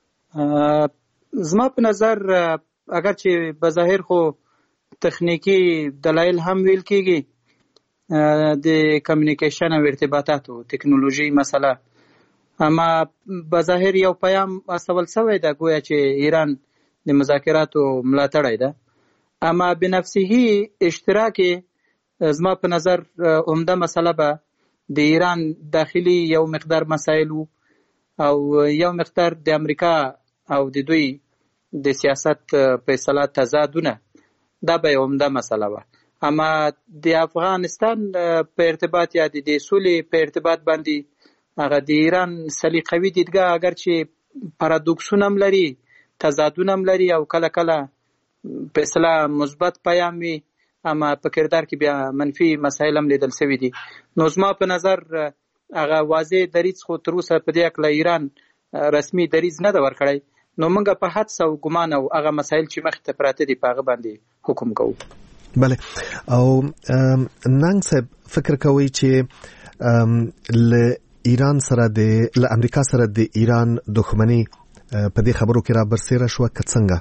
زما په نظر اگر چې بظاهر خو تخنیکی دلایل هم ویل کېږي، د کمیونیکیشن او ارتباطاتو تکنولوژي مسله، اما بظاهر یو پیام استول شوی ده گویا چې ایران د مذاکراتو ملاتړی ده، اما بنفسه اشتراک زما په نظر عمده مسله به د ایران داخلي یو مقدار مسایل او یو مقدار د امریکا او د دوی د سیاست فیصله تضادونه، دا به عمده مسله وه. اما د افغانستان په ارتباط یا د سولې په ارتباط باندې هغه د ایران سلیقوي دیدګاه اگر چې پارادوکسونه هم لري، تضادونه هم لري او کله کله فیصله مثبت پیام وي، اما په کردار کې بیا منفي مسایل هم لیدل شوي دي. نو زما په نظر هغه واضح دریځ خو تر اوسه په دې اړه ایران رسمي دریځ نه ده ورکړی. نو موږ په حدس او ګمان او هغه مسایل چې مخې ته پراته دي په هغه باندې حکم کوو. بله. او ننګ صاحب، فکر کوي چې له ایران سره له امریکا سره د ایران دښمني په دې خبرو کې را برسېره شوه که څنګه؟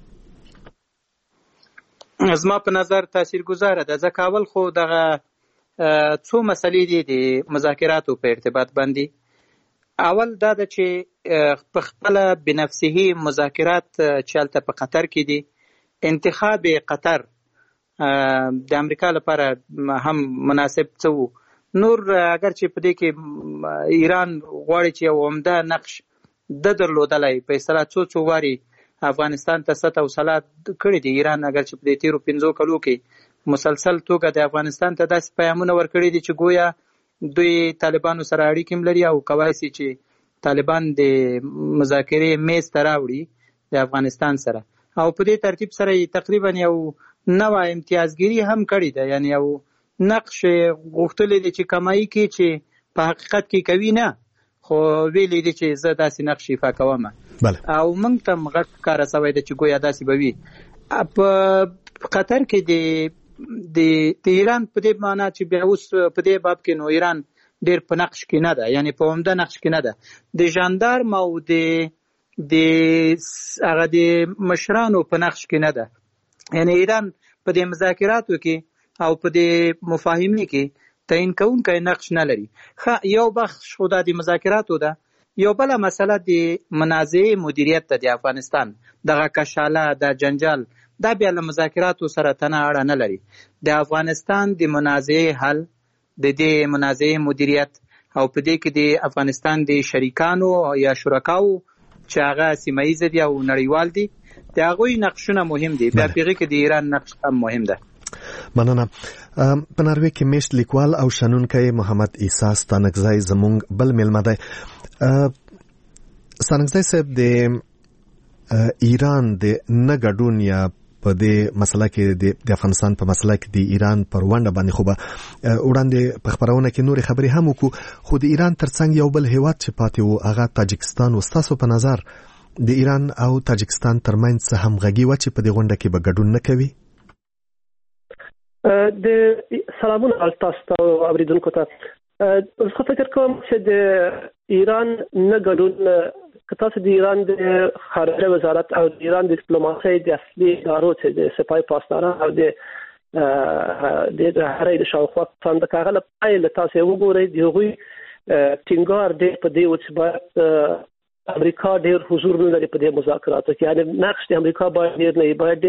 زما په نظر تاثیرګذاره ده، ځکه اول خو دغه څو مسلې دي د مذاکراتو په ارتباط باندې. اول دا ده چې په خپله بنفسه مذاکرات چې هلته په قطر کې دي، انتخاب قطر د امریکا لپاره هم مناسب څه و. نور اگر چې په دې کې ایران غواړي چې یو عمده نقش د درلودلی، په اصطلاح څو واري افغانستان ته ست او صلات کړي دي ایران، اگر چې په دې تیرو 5 کلو کې مسلسل توګه د افغانستان ته داسې پیامونه ورکړي دي چې گویا دوی طالبانو سره اړیکې هم لري او کولی شي چې طالبان د مذاکرې میز ته راوړي د افغانستان سره، او په دې ترتیب سره تقریبا یو نوع امتیازګیري هم کړې ده، یعنی یو نقش غوښتلی دی چې کمایي کې چې په حقیقت کې کوي نه، خو ویلی دی چې زه داسې نقش ایفا کوم. او موږ ته غټ ښکاره شوی ده چې گویا داسې به وي. په قطر کې د ایران په دې معنا چې بیا اوس په دې باب کې نو ایران ډېر په نقش کې نه ده، یعنی په عمده نقش کې نه ده. د ژاندارم او د هغه د مشرانو په نقش کې نه ده، یعنی ایران په دې مذاکراتو کې او په دې مفاهمې کې تعیین کوونکی نقش نه لري. یو بخش خو د مذاکراتو ده، یو بله مسله د منازعې مدیریت ده د افغانستان، دغه کشاله د جنجال، دا بیا له مذاکراتو سره تنه اړه نه لري. د افغانستان د منازعې حل، د دې منازعې مدیریت او په دې کې د افغانستان د شریکانو یا شرکاو چې هغه سیمه ییز دي او نړیوال دي، د هغوی نقشونه مهم دي. بیا په هغې کې د ایران نقش هم مهم ده. مننه. په ناروې کې میشت لیکوال او شنونکی محمد عیسی ستانکزی زموږ بل میلمه دی. ستانکزی صاحب، د ایران د نه ګډون یا په دې مسله کې د افغانستان په مسله کې د ایران پر ونډه باندې خو به وړاندې په خپرونه کې نورې خبرې هم وکړو، خو د ایران ترڅنګ یو بل هیواد چې پاتې و هغه تاجکستان و. ستاسو په نظر د ایران او تاجکستان ترمنځ څه همغږي وه چې په دې غونډه کې به ګډون نه کوي؟ د سلامونه تاسو ته اوریدونکو ته. زه فکر کوم چې د ایران نه ګډون، که تاسو د ایران د خارجه وزارت او د ایران د ډیپلوماسۍ د اصلي ادارو چې د سپاه پاسداران او د د هرې د شاوخوا څنګه کاغله پایله تاسو وګورئ د هغوی ټینګار دی په دې چې امریکا ډېر حضور نه لري په دې مذاکراتو کې، یعنی نقش د امریکا باید ډېر نه باید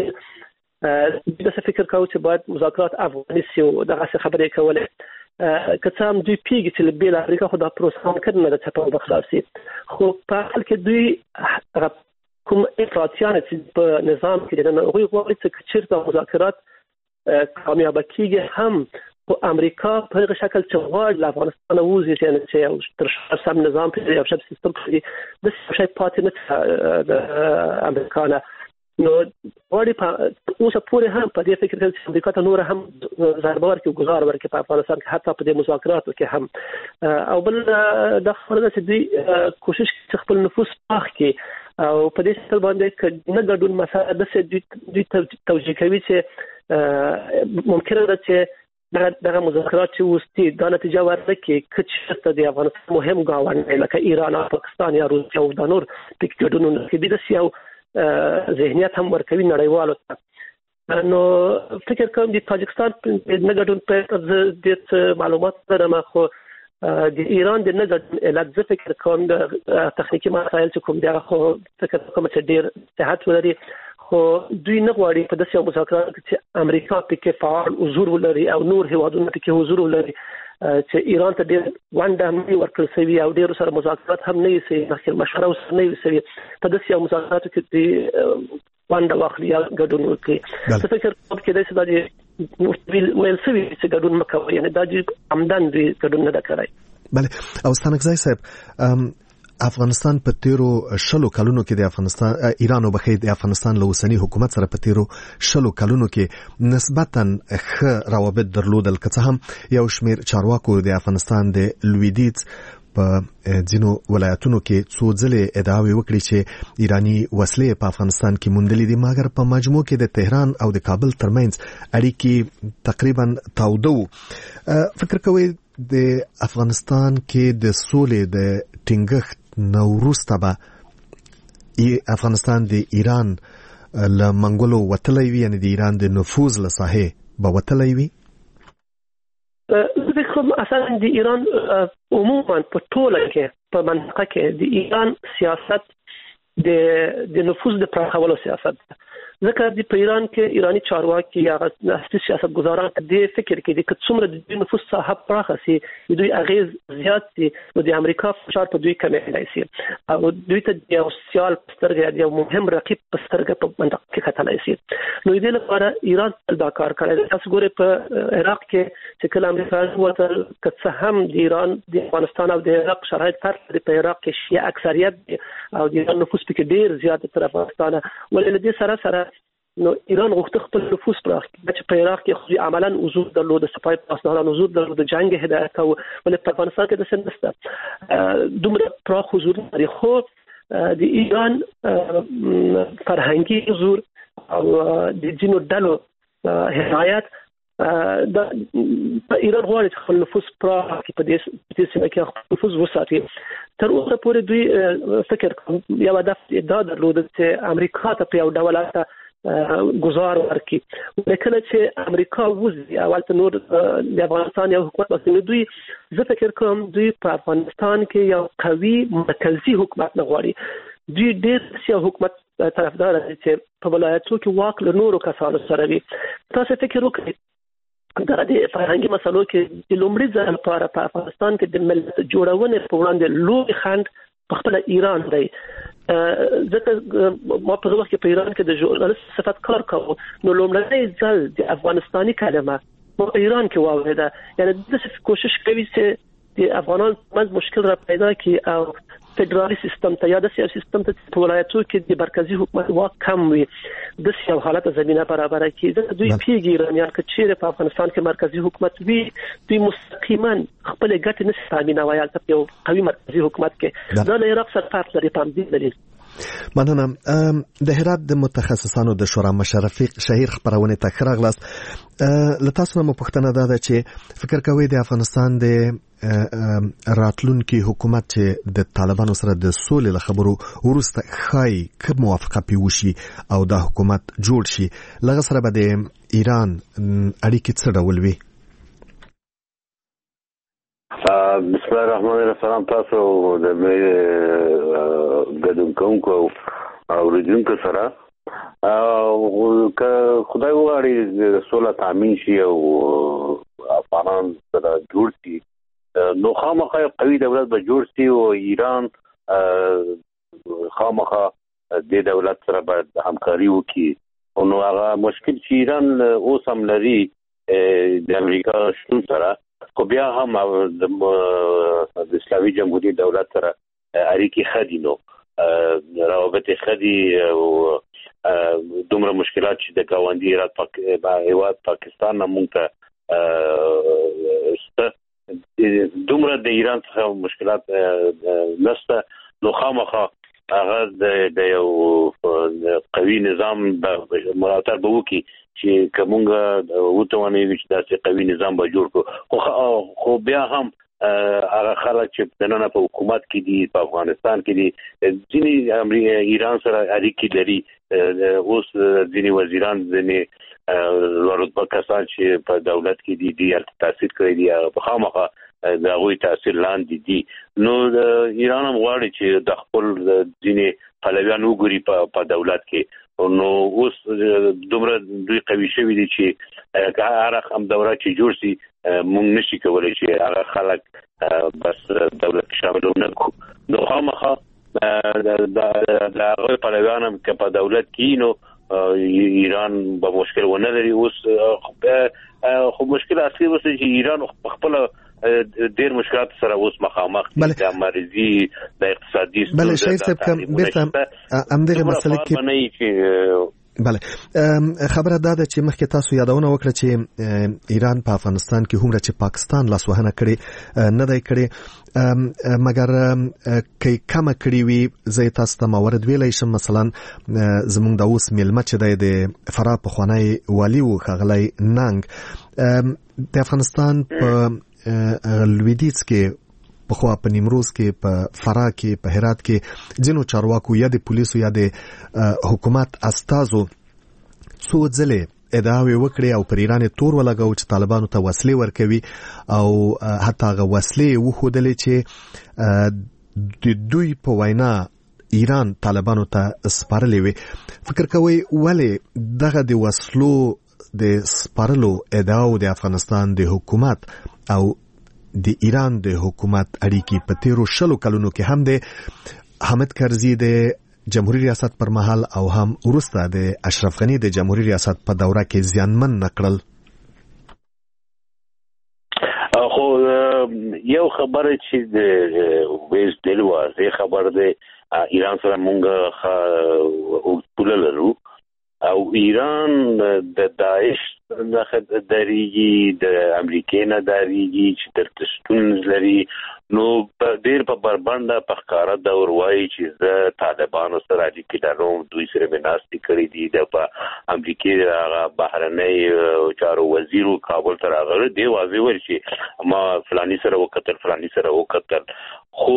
د څه فکر کوي چې باید مذاکرات افغاني سي او دغه خبرې کولې که څه هم دوی پیږي چې بل امریکا خو دا پروسه هم کړنه د چپاو بخلاصي، خو په حال کې دوی کوم افراطیان چې په نظام کې دي هغوی غواړي چې چیرته مذاکرات کامیاب کیږي هم په امریکا په هغه شکل چې غواړي له افغانستان ووځي چې یو تر سم نظام په یو شپ سیستم کې د شي پاتې نه د امریکا نه نو غواړي په اوسه پورې هم په دې فکر کې چې امریکا ته نور هم ضربه ورکړي او گزار ورکړي په افغانستان کې حتی په دې مذاکراتو کې هم او بل د خبره چې دوی کوشش کوي خپل نفوذ پاخ کړي او په دې څیر باندې نه ګډون مسله د څه دوی توجیه کوي چې ممکنه ده چې دغه مذاکرات چې وستي دا نتیجه ورکړي چې د افغانستان مهم ګاونډي لکه ایران او پاکستان یا روسیا او د نور پکټونو کې د سیاو ذهنیت هم ورکوي نړیوالو ته. نو فکر کوم د تاجکستان نه ګډون په د معلومات لرم خو د ایران د نه ګډون علت زه فکر کوم د تخنیکی مسایل چې کوم دی خو فکر کوم چې ډیر صحت ولري خو دوی نه غواړي په داسې مذاکراتو کې چې امریکا پکې فعال حضور ولري او نور هیوادونه پکې حضور ولري چې ایران ته ډیر ونډه هم ورکړل شوی او ډیر سره مذاکرات هم نه وي مخکې مشوره اوس نه وي شوی په داسې مذاکراتو کې د ونډه واخلي یا ګډون وکړي. څه فکر کوم چې دا چې ویل شوی چې ګډون مکوي یعنی دا چې عمدن دوی ګډون نه کوي. بله او ستانکزای صاحب افغانستان په تیرو شلو کلونو کې د افغانستان ایران او بخید د افغانستان له اوسنی حکومت سره په تیرو شلو کلونو کې نسبتاً ښه روابط درلودل که څه هم یو شمیر چارواکو د افغانستان د لویدیځ په ځینو ولایتونو کې څو ځلې ادعاوې وکړي چې ایرانی وسلې په افغانستان کې موندلې دي مګر په مجموع کې د تهران او د کابل ترمنځ اړیکې تقریبا تاوده فکر کوي د افغانستان کې د سولې د ټینګښت نو وروسته به افغانستان د ایران له منګولو وتلی وي یعنی د ایران د نفوذ له ساحې به وتلی وي؟ زه فکر کوم اصلا د ایران عموما په ټوله کې په منطقه کې د ایران سیاست د نفوذ د پراخولو سیاست ځکه د ایران کې ایرانی چارواکي یا اصلي سیاستګزاران د فکر کې د څومره د نفوذ صاحب پراخه سي دوی اغیز زیات دي نو د امریکا فشار په دوی کمې شي او دوی ته یو سیال سترګې د یو مهم رقیب په سترګې په منطقه کې خطر شي نو دې لپاره ایران دا کار کوي. تاسو ګورئ په عراق کې چې کله امریکا وته که هم د ایران د افغانستان او د عراق شرایط فرق لري په عراق کې شیعه اکثریت دي او د ایران نفوذ پکې ډیر زیات تر افغانستان ولې دې سره نو ایران غوښته خپل نفوذ پراخ کړي چې په عراق کې خو عملاً حضور درلود سپای پاسداران حضور درلود جنگ هدایت او ولې په افغانستان کې د سنسته دومره پراخ حضور لري خو د ایران فرهنګي حضور او د جنو ډلو حمایت د ایران غواړي چې خپل نفوذ پراخ کړي په دې سیمه کې خپل نفوذ وساتي. تر اوسه پورې دوی فکر کوم یو هدف دا درلود چې امریکا ته په یو ډول گزار ورکی وکړه چې امریکا وزي اول ته نور د افغانستان یو حکومت وسیله دوی زه فکر کوم دوی په افغانستان کې یو قوي مرکزی حکومت نه غواړي دوی ډېر سیاسي حکومت طرفدار دي چې په ولایتونو کې واک له نورو کسانو سره وي. تاسو فکر وکړئ دا د فرهنګي مسلو کې د لومړي ځل لپاره په افغانستان کې د ملت جوړونې په وړاندې لوی خنډ په خپل ایران دی. ځکه ما په وخت کې په ایران کې د ژورنالیست صفت کار کوم نو لومړی ځل د افغانستاني کلمه په ایران کې واوریده یعنی د کوشش کوي چې د افغانان مز مشکل را پیدا کړي او فدرالي سیستم ته یا د سیاسي سیستم ته په ولایتونو کې د مرکزی حکومت واک کم وي د سیاسي حالت زمينه برابر کړي ځکه دوی پیږي ایرانیان چې چیرې په افغانستان کې مرکزی حکومت وي دوی مستقیما خپل ګټې نه تامینوي البته یو قوي مرکزی حکومت کې دا له عراق سره فرق لري په دې دلیل مننه. د هرات د متخصصانو د شورا مشر رفیق شهیر خبرونه ته خراغلاست. لتاسو مو پوښتنه ده چې فکر کوي د افغانستان د راتلونکي حکومت چې د طالبانو سره د سولې له خبرو ورسته خای کوم موافقه پیوشي او د حکومت جوړ شي، لغه سره به د ایران اړیکې څه ډول وي؟ بسم الله الرحمن الرحیم. تاسو د مې ګډون کوونکو او رجونکو سره خدای وغواړي سوله تامین شي او افغانان سره جوړ شي، نو خامخا قوي دولت به جوړ شي او ایران خامخا د دولت سره به همکاري وکړي. نو هغه مشکل چې ایران اوس هم لري د امریکا شتون سره، خو بیا هم د اسلامي جمهوریت دولت سره اړیکې ښه دي، نو روابط ښه دي او دومره مشکلات چې د ګاونډي هیواد پاکستان نه موږ ته شته، دومره د ایران څخه مشکلات نشته. نو خامخا هغه د یو قوي نظام ملاتړ به وکړي چې کومه وتواني چې داسې قوي نظام به جوړ کړو. خو بیا هم هغه خلک چې دننه په حکومت کې دي، په افغانستان کې دي، ځینې ایران سره اړیکې لري. اوس ځینې وزیران، ځینې لوړ رتبه کسان چې په دولت کې دي ډېر تاثیر کړی دي، په خامخا د هغوی تاثیر لاندې دي. نو ایران هم غواړي چې د خپل ځینې پلویان وګوري په دولت کې. نو اوس دومره دوی قوي شوي دي چې که هر هم دوره چې جوړ شي موږ نشي کولی چې هغه خلک بس دولت کې شامل ونه کړو. نو خامخا د هغوی پلویان هم که په دولت کې نو ایران به مشکل ونه لري. اوس خو مشکل اصلي اوس چې ایران خپله ډېر مشکلات سره اوس مخامخ دي، د مرضي، د اقتصادي ستونزې، د تعلیمي بله خبره دا ده چې مخکې تاسو یادونه وکړه چې ایران په افغانستان کې هومره چې پاکستان لاسوهنه کړې نه دی کړې، مګر که کمه کړې وي زه تاسو ته مورد ویلی شم. مثلا زموږ د اوس میلمه چې دی د فراه پخوانی والي و ښاغلی ننګ د افغانستان په لویدیځ کې پخوا په نیمروز کې، په فراه کې، په هرات کې ځینو چارواکو یا د پولیسو یا د حکومت استازو څو ځلې ادعاوې وکړې او پر ایران تور ولګاو چې طالبانو ته وسلې ورکوي او حتی هغه وسلې وښودلې چې د دوی په وینا ایران طالبانو ته سپارلې وي. فکر کوئ ولې دغه د وسلو د سپارلو ادعاو د افغانستان د حکومت او د ایران د حکومت اړیکې په تیرو 20 کلونو کې هم د حامد کرزي د جمهوریت ریاست پر مهال او هم وروسته د اشرف غنی د جمهوریت ریاست په دوره کې زیانمن نکړل؟ خو یو خبره چې د ویز دل واضح خبر ده، ایران سره مونږ پوله لرو او ایران د داعش نه دریږي، د امریکا نه دریږي چې دلته ستونزې لري. نو ډېر په بربنډه په ښکاره ډول وایي چې زه طالبانو سره اړیکې لرم، دوی سره مې ناستې کړې دي. د په امریکا هغه بهرنی چارو وزیر کابل ته راغلی دی، واضح ویل چې ما فلاني سره وکتل، فلاني سره وکتل. خو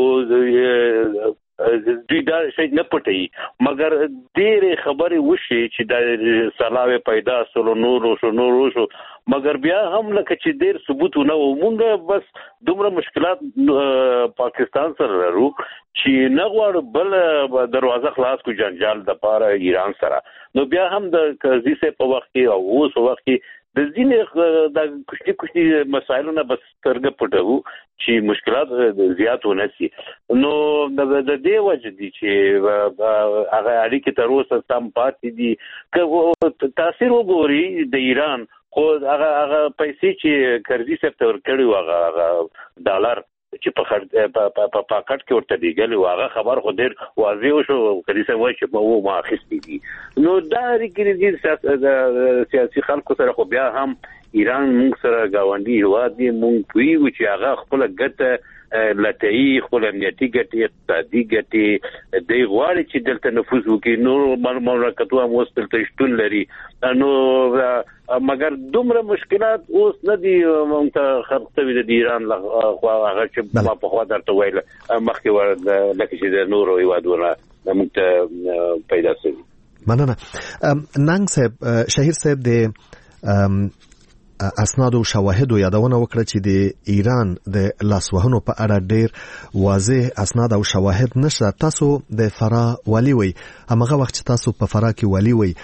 دوی دا شي نه پټي، مګر ډېرې خبرې وشي چې د سلاوي پیدا سره نور شو، مګر بیا هم لکه چې ډېر ثبوت نه و. مونږ بس دومره مشکلات پاکستان سره لرو چې نه غواړو بل دروازه خلاص کو جنجال د پاره ایران سره. نو بیا هم د کرزي سره په وخت کې او اوس په وخت کې د ځینې د کوشتي مسایلو نه بس سترګې پټو چې مشکلات زیات ونه شي. نو د دې وجه دي چې هغه اړیکې تر اوسه سم پاتې دي. که تاثیر وګوري د ایران، خو هغه پیسې چې کرزي صاحب ته ورکړي هغه ډالر چې په پاکټ کې ورته دیګل هغه خبر خو ډېر واضح شو. کرزي صاحب وایي چې ما اخیستې دي. نو دا اړیکې دي سیاسي خلکو سره، خو بیا هم ایران موږ سره ګاونډي هیواد دی، موږ پوهیږو چې هغه خپله ګټه لټایي خپل امنیتي ګټې اقتصادي ګټې د غواړي چې دلته نفوذ وکړي نور مملکتونه هم اوس دلته شتون لري نو مګر دومره مشکلات اوس نه دي موږ ته خلق شوي د ایران لخوا هغه چې ما په خوا درته ویل مخکې لکه چې د نورو هیوادونو موږ ته پیدا شوي. مننه. ننګ صاحب شهیر صاحب د اسناد او شواهد یادونه وکړه چې د ایران د لاسوهنو په اړه ډیر واضح اسناد او شواهد نشته. تاسو د فرا والی وي هغه وخت چې تاسو په فرا کې والی وي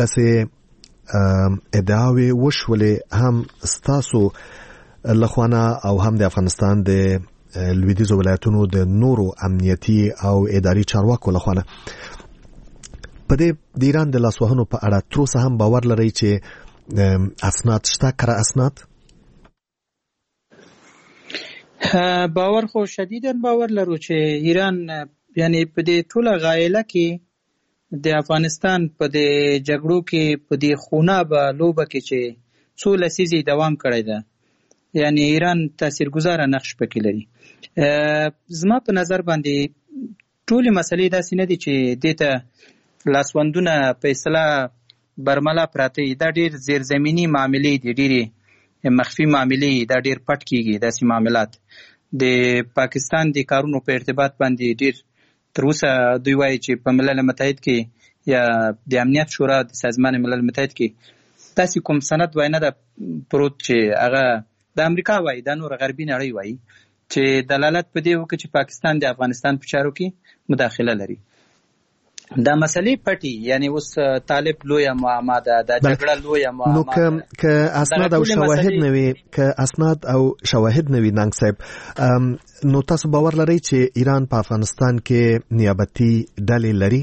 داسې ادعاوي وشولې هم ستاسو لخوانه او هم د افغانستان د لویدیځو ولایتونو د نورو امنیتي او اداري چارواکو لخوانه. په دې د ایران د لاسوهنو په اړه تر اوسه هم باور لرئ چې اسناد شته کړه اسناد؟ باور خو شدیداً باور لرو چې ایران یعنی په دې ټوله غایله کې د افغانستان په دې جګړو کې په دې خونابه لوبه کې چې څو لسیزې دوام کړی ده یعنی ایران تاثیرګذاره نقش پکې لري. زما په نظر باندې ټولې مسلې داسې نه دي چې دې ته لاسوندونه په اصطلاح برملا پراته دا ډیر زیرزمینی معاملې دي ډیره مخفي معاملې دا ډیر پټ کیږي داسې معاملات د پاکستان د کارونو په ارتباط باندې ډیر تر اوسه دوی وایي چې په ملل متحد کې یا د امنیت شورا د سازمان ملل متحد کې تاسو کوم سند وای نه ده پروت چې هغه د امریکا وایي د نور غربي نړۍ وایي چې دلالت په دې وکړي چې پاکستان د افغانستان په چارو کې مداخله لري. دا مسلې پټي یعنی اوس طالب لوی معما ده د جګړه لوی معما. نو که اسناد او شواهد نوي ننګ صاحب نو تاسو باور لرئ چې ایران په افغانستان کې نیابتي ډلې لري؟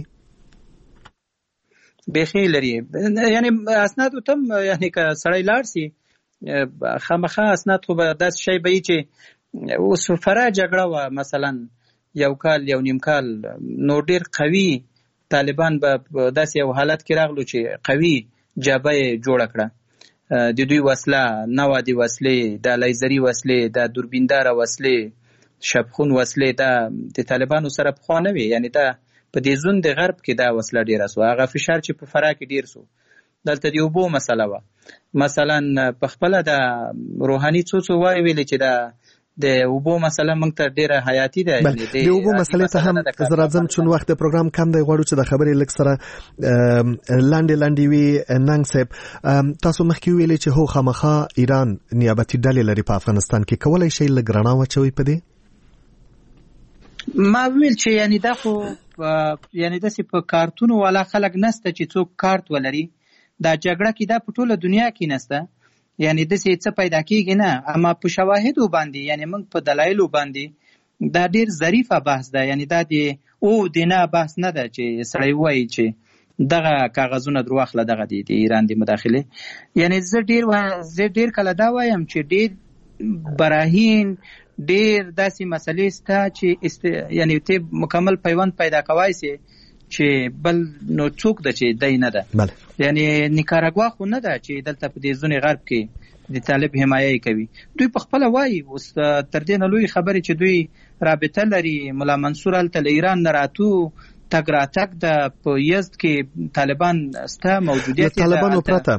بخي لري یعنی اسناد تم یعنی که سړی لاړ سي خامخا اسناد خو به داس شی به چې اوس فرا جګړه و مثلا یو کال یو نیم کال نو ډیر قوي طالبان به داسې یو حالت کې راغلو چې قوي جبهه جوړ کړه د دوی وسله نوادي وسلې د لیزري وسلې د دوربیندار وسلې شپخون وسلې د طالبانو سره په خوا نه وي یعنی دا په دې زون د غرب کې دا وسله ډیره سو هغه فشار چې په فرا کې ډیر سو دلته دی وبو مسله و مثلا په خپل د روحاني څو وایي ویل چې دا د وبو مسله موږ ته ډیره حیاتي ده د وبو مسلې ته هم زرازم چون وخت پروګرام کم دی غواړو چې د خبرې لک سره لاندې وی ننګ صاحب تاسو مخکې ویلي چې هو خامخا ایران نیابتي ډلې لري په افغانستان کې کولای شي لګرانه وچوي په دې ما ویل چې یعنی دا خو یعنی داسې په کارتونو والا خلک نسته چې څوک کارت ولري دا جګړه کې دا په ټوله دنیا کې نسته یعنی داسې څه پیدا کیږي نه اما په شواهدو باندې یعنی موږ په دلایلو باندې دا ډیر ظریفه بحث ده یعنی دا دی او دینه بحث نه ده چې سړی وایي چې دغه کاغذونه درواخله دغه دی د ایران د مداخله یعنی زه ډیر کله دا وایم چې ډیر براهین ډیر داسې مسلې ستا چې یعنی ته مکمل پیوند پیدا کوای سي چې بل نو څوک د چې دای نه ده یعنی نیکاراګوا خو نه ده چې دلته په دې زون غرب کې د طالب حمایه کوي دوی په خپل وایي اوس تر دې نه لوی خبره چې دوی رابطه لري مولا منصور ال ایران نه راتو تګ راتګ د په یزد کې طالبان ستا موجودیت طالبانو پرته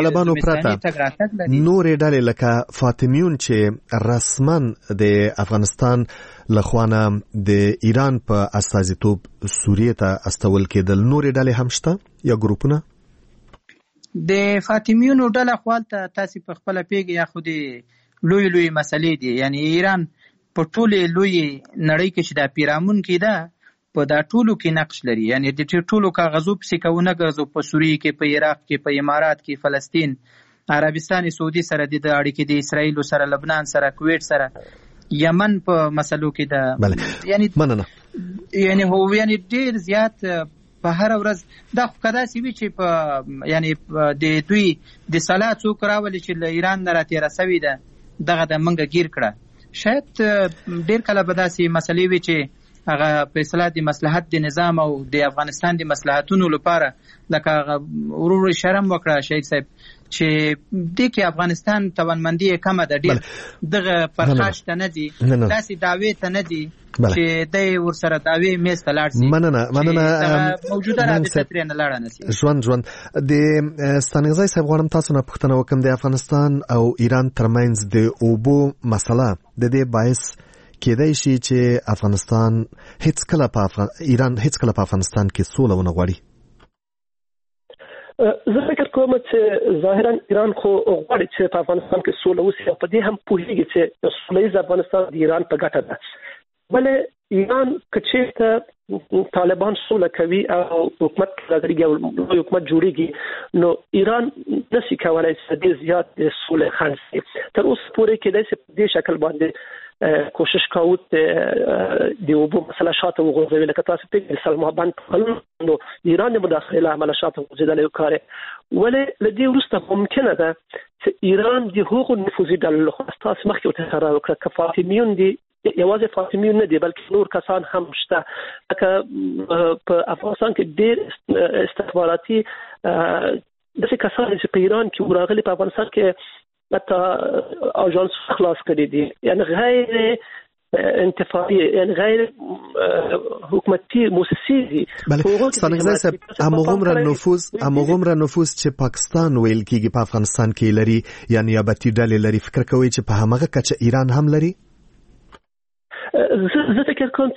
نور ډلې لکه فاطمیون چې رسما د افغانستان لخوانه د ایران په استازیتوب سوریه ته استول کېدل نور ډلې هم شته یا ګروپونه د فاطمیونو ډله خپل تاسو په خپل پیګ یا خو د لوی مسلې دي یعنی ایران په ټوله لوی نړۍ کې چې د پیرامون کې ده په دا ټولو کې نقش لري یعنی د ټولو کاغذو په کونه ګرځو په سوریه کې په عراق کې په امارات کې فلسطین عربستان سعودي سره د اړیکې د اسرائیل سره لبنان سره کویت سره یمن په مسلو کې ده یعنی مننه یعنی هو یعنی ډیر زیات په هر ورځ دا کدا سی وی چې په یعنی د دوی د صلات څوک راولي چې له ایران نه راتیر رسوي ده دغه د منګه گیر کړه شاید ډیر کله به داسې مسلې وي چې هغه په اصطلاح د مصلحت د نظام او د افغانستان د مصلحتونو لپاره لکه ورور شرم وکړه شیخ صاحب چې د کې افغانستان توانمندي کمه ده ډیر دغه پرخاش ته نه دي داسې دعوی ته نه دي چې د ورسره دعوی میز ته لاړ شي مننه موجوده رابطه ترې نه لاړه نشي ژوند د ستانګزای صاحب غواړم تاسو نه پوښتنه وکم د افغانستان او ایران ترمنځ د اوبو مسله د دې باعث کېدای شي چې افغانستان ایران هیڅ کله په افغانستان کې سوله ونه غواړي. زه فکر کوم چې ظاهرا ایران خو غواړي چې په افغانستان کې سوله وشي او په دې هم پوهیږي چې سوله ییز افغانستان د ایران په ګټه ده. ولې ایران کچې طالبان سوله کوي او حکومت راځي او حکومت جوړیږي نو ایران نشي کولای چې ډیر زیات د سوله خنسي تر اوسه پورې کېدای شي په دې شکل باندې کوشش کاوه د اوبو مسله شاته وغورځوي لکه تاسو په سلما باندې نو ایران د مداخله له عمل شاته وغورځیدل یو کار ولې لدی ورسته ممکنه ده چې ایران د هغو نفوذي ډلو خو تاسو مخکې وتخرا وکړه کفاطمیون دي یوازې فاطمیون نه دي بلکې نور کسان هم شته لکه په افغانستان کې ډېر استخباراتي داسې کسان چې په ایران کې ورغلي په افغانستان کې حتی آژانس خلاص کړي دي یعنی غیر انتفاعي یعنی غیر حکومتي مؤسسې دي. ستانګزای صاحب همغومره نفوذ چې پاکستان ویل کېږي په افغانستان کې لري یا نیابتي ډلې لري فکر کوئ چې په همغه کچه ایران هم لري؟ زه فکر کوم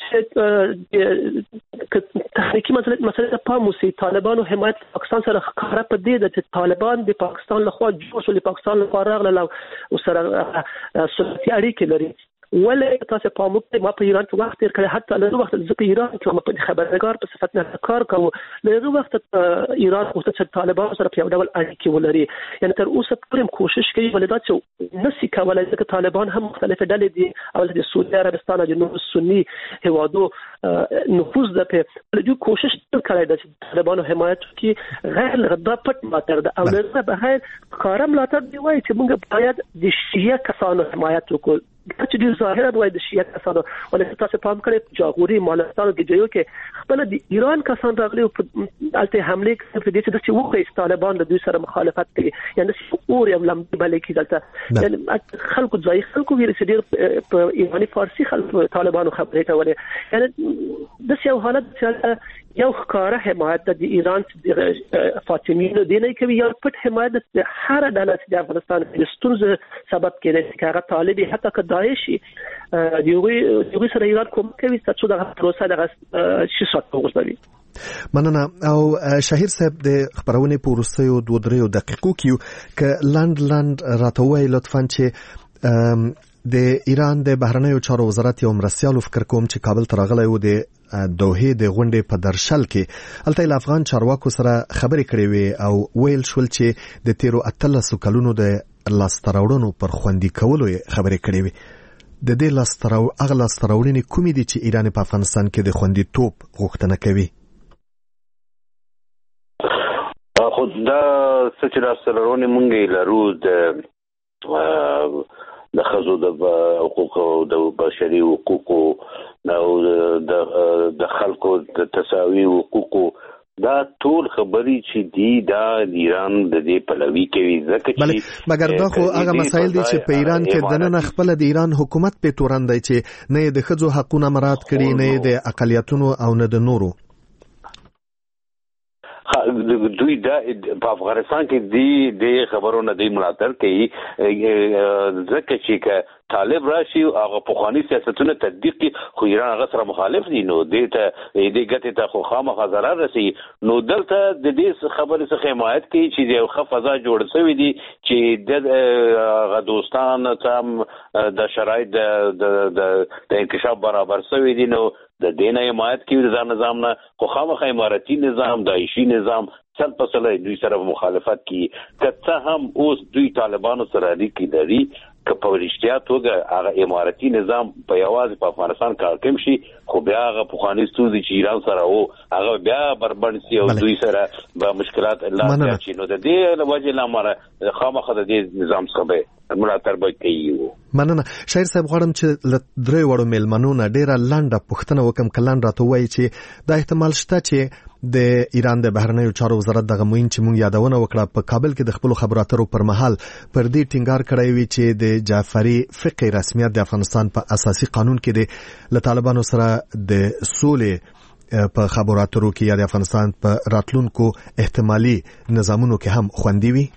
چې تحریکي مسله پام وسی طالبانو حمایت پاکستان سره ښکاره په دې ده چې طالبان د پاکستان لخوا جوړ شول پاکستان لپاره راغله او سره سیاسي اړیکې لري. ولې تاسو په موږ ما په ایران کې وخت تیر کړی حتی له وخت چې په ایران کې ما په خبرګار په صفت نه کار کوم له وخت ایران خو ته طالبان سره په یو ډول اړیکې ولري یعنی تر اوسه پرې کوشش کوي ولې دا چې نسی کولای چې طالبان هم مختلف ډلې دي او د سعودي عربستان او جنوب سنی هوادو نفوذ ده په دوی کوشش کړی چې طالبانو حمایت کوي غیر غدا پټ ماتر ده او نه به هر کارم لاته دی وایي چې موږ باید د شیعه کسانو حمایت وکړو چې د ظاهره دوی د شیعه کسانو ولې تاسو پام کړئ جاغوري مالستان د جیو کې خپل د ایران کسان راغلي او الته حمله کوي د دې چې وخت طالبان د دوی سره مخالفت کوي یعنی اور یم لم بلې کې دلته یعنی خلکو ځای خلکو ویل چې ډیر په ایرانی فارسی خلکو طالبانو خبرې کولې یعنی د یو حالت چې یو ښکاره حمایت د ایران د فاطمیینو دی نه کوي یو پټ حمایت د هر ډله چې د افغانستان د ستونزې سبب کېږي چې هغه طالبي حتی که داعشي دیوی سره ایران کوم کوي چې دغه پروسه دغه شي سات وګورئ. مننه او شهیر صاحب د خبرونه په وروستیو 2-3 دقیقو کې ک لاند راتوي لطفاً چې د ایران د بهرنیو چارو وزارت یو مرستیالو فکر کوم چې کابل ته راغلی و د دوحې د غونډې په درشل کې هلته افغان چارواکو سره خبرې کړې وې او ویل شول چې د تیرو 18 کلونو د لاسته راوړنو پر خوندي کولو خبرې کړې وې. د دې هغه لاسته راوړنې کومې دي چې ایران په افغانستان کې د خوندیتوب غوښتنه کوي؟ خو دا څه چې لاسته راوړنې مونږ لرو د خزو د حقوق او د بشري حقوق او د خلکو د تساوي حقوق دا ټول خبري چې دی دا ایران د دې پلوي کوي ځکه چې مګر دا خو هغه مسایل دي چې په ایران کې دننه خپل د ایران حکومت په تورن دی چې نه د خزو حقوقونه مراعات کړي نه د اقلیتونو او نه د نورو دوی دا په افغانستان کې دی خبرونه دی ملاتړ کوي ځکه چې طالب راشي هغه پخوانی سیاستونه تطبیق کی خو ایران هغه سره مخالف دي نو دې ګټه ته خو خامخا ضرر رسي نو دلته د دې خبرې څخه حمایت کوي چې یو ښه فضا جوړ شوی دي چې د دوستان تام د شرایط د انکشاف برابر شوی دي نو د دینه حمایت کوي د نظام نه خو خامخا اماراتي نظام داعشي نظام سل پسله دوی سره مخالفت کوي که هم اوس دوی طالبانو سره اړیکې لري که په رښتیا توګه هغه اماراتي نظام په یوازې په افغانستان کې حاکم شي خو بیا هغه پخواني ستونزې چې ایران سره وو هغه بیا بربند شي او دوی سره به مشکلات الله شي نو د دې وجه لپاره خامخا د دې نظام څخه ملاتړ به کوي. مننه. شاعر صاحب غواړم چې له درې وړو میلمنو نه ډیره لنډه پوښتنه وکم کلان راته وایي چې دا احتمال شته چې د ایران د بهرنیو چارو وزارت دغه موین چې مونږ یادونه وکړه په کابل کې د خپل خبرو اترو پر مهال پر دې ټینګار کړی وی چې د جعفری فقهي رسمیت د افغانستان په اساسي قانون کې د طالبانو سره د سولې په خبرو اترو کې یا د افغانستان په راتلونکو احتمالي نظامونو کې هم خوندي وي.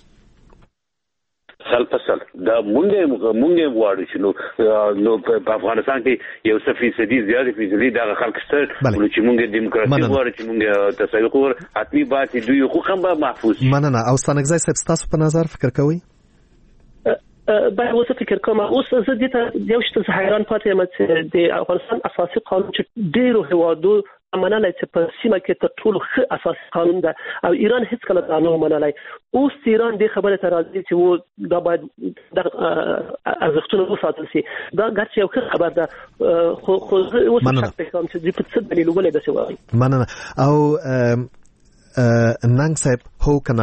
سل په سل دا مونږ غواړو چې نو په افغانستان کې یو څه فیصدي زیات فیصدي دا خلک ستر چې مونږ دیموکراسي غواړو چې مونږ تسویق غواړو حتمی باید دوی حقوق هم محفوظ شي. مننه. او ستانګزای صاحب تاسو په نظر فکر کوئ؟ باید اوس فکر کوم اوس زه دې ته یو شته حیران پاتې یم چې د افغانستان اساسي قانون چې ډیرو هیوادو منلای چې په سیمه کې تر ټولو ښه اساسي قانون ده او ایران هیڅ کله دا نه منلای. اوس ایران د خبره ته راځي چې و دا باید د ارزښتونو وساتل شي. دا ګرځي یو ښه خبر ده خو اوس څه کوم چې په څه دلیل ولې د څه وایي. مننه. او ننګ صاحب هو کنه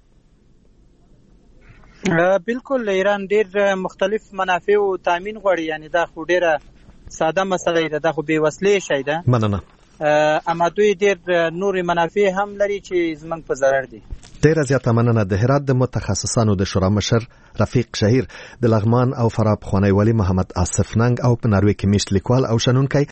بالکل ایران ډیر مختلف منافع او تامین غواړي، یعنی دا خو ډیره ساده مسله ده، دا خو بې وسلې شی ده. مننه. اما دوی ډیر نور منافع هم لري چې زمنګ په ضرر دي. ډیره زیاته مننه. د هرات د متخصصانو د شورا مشر رفیق شهیر، د لغمان او فراه پخوانی والي محمد آصف ننګ او په ناروې کې میشت لیکوال او شنونکی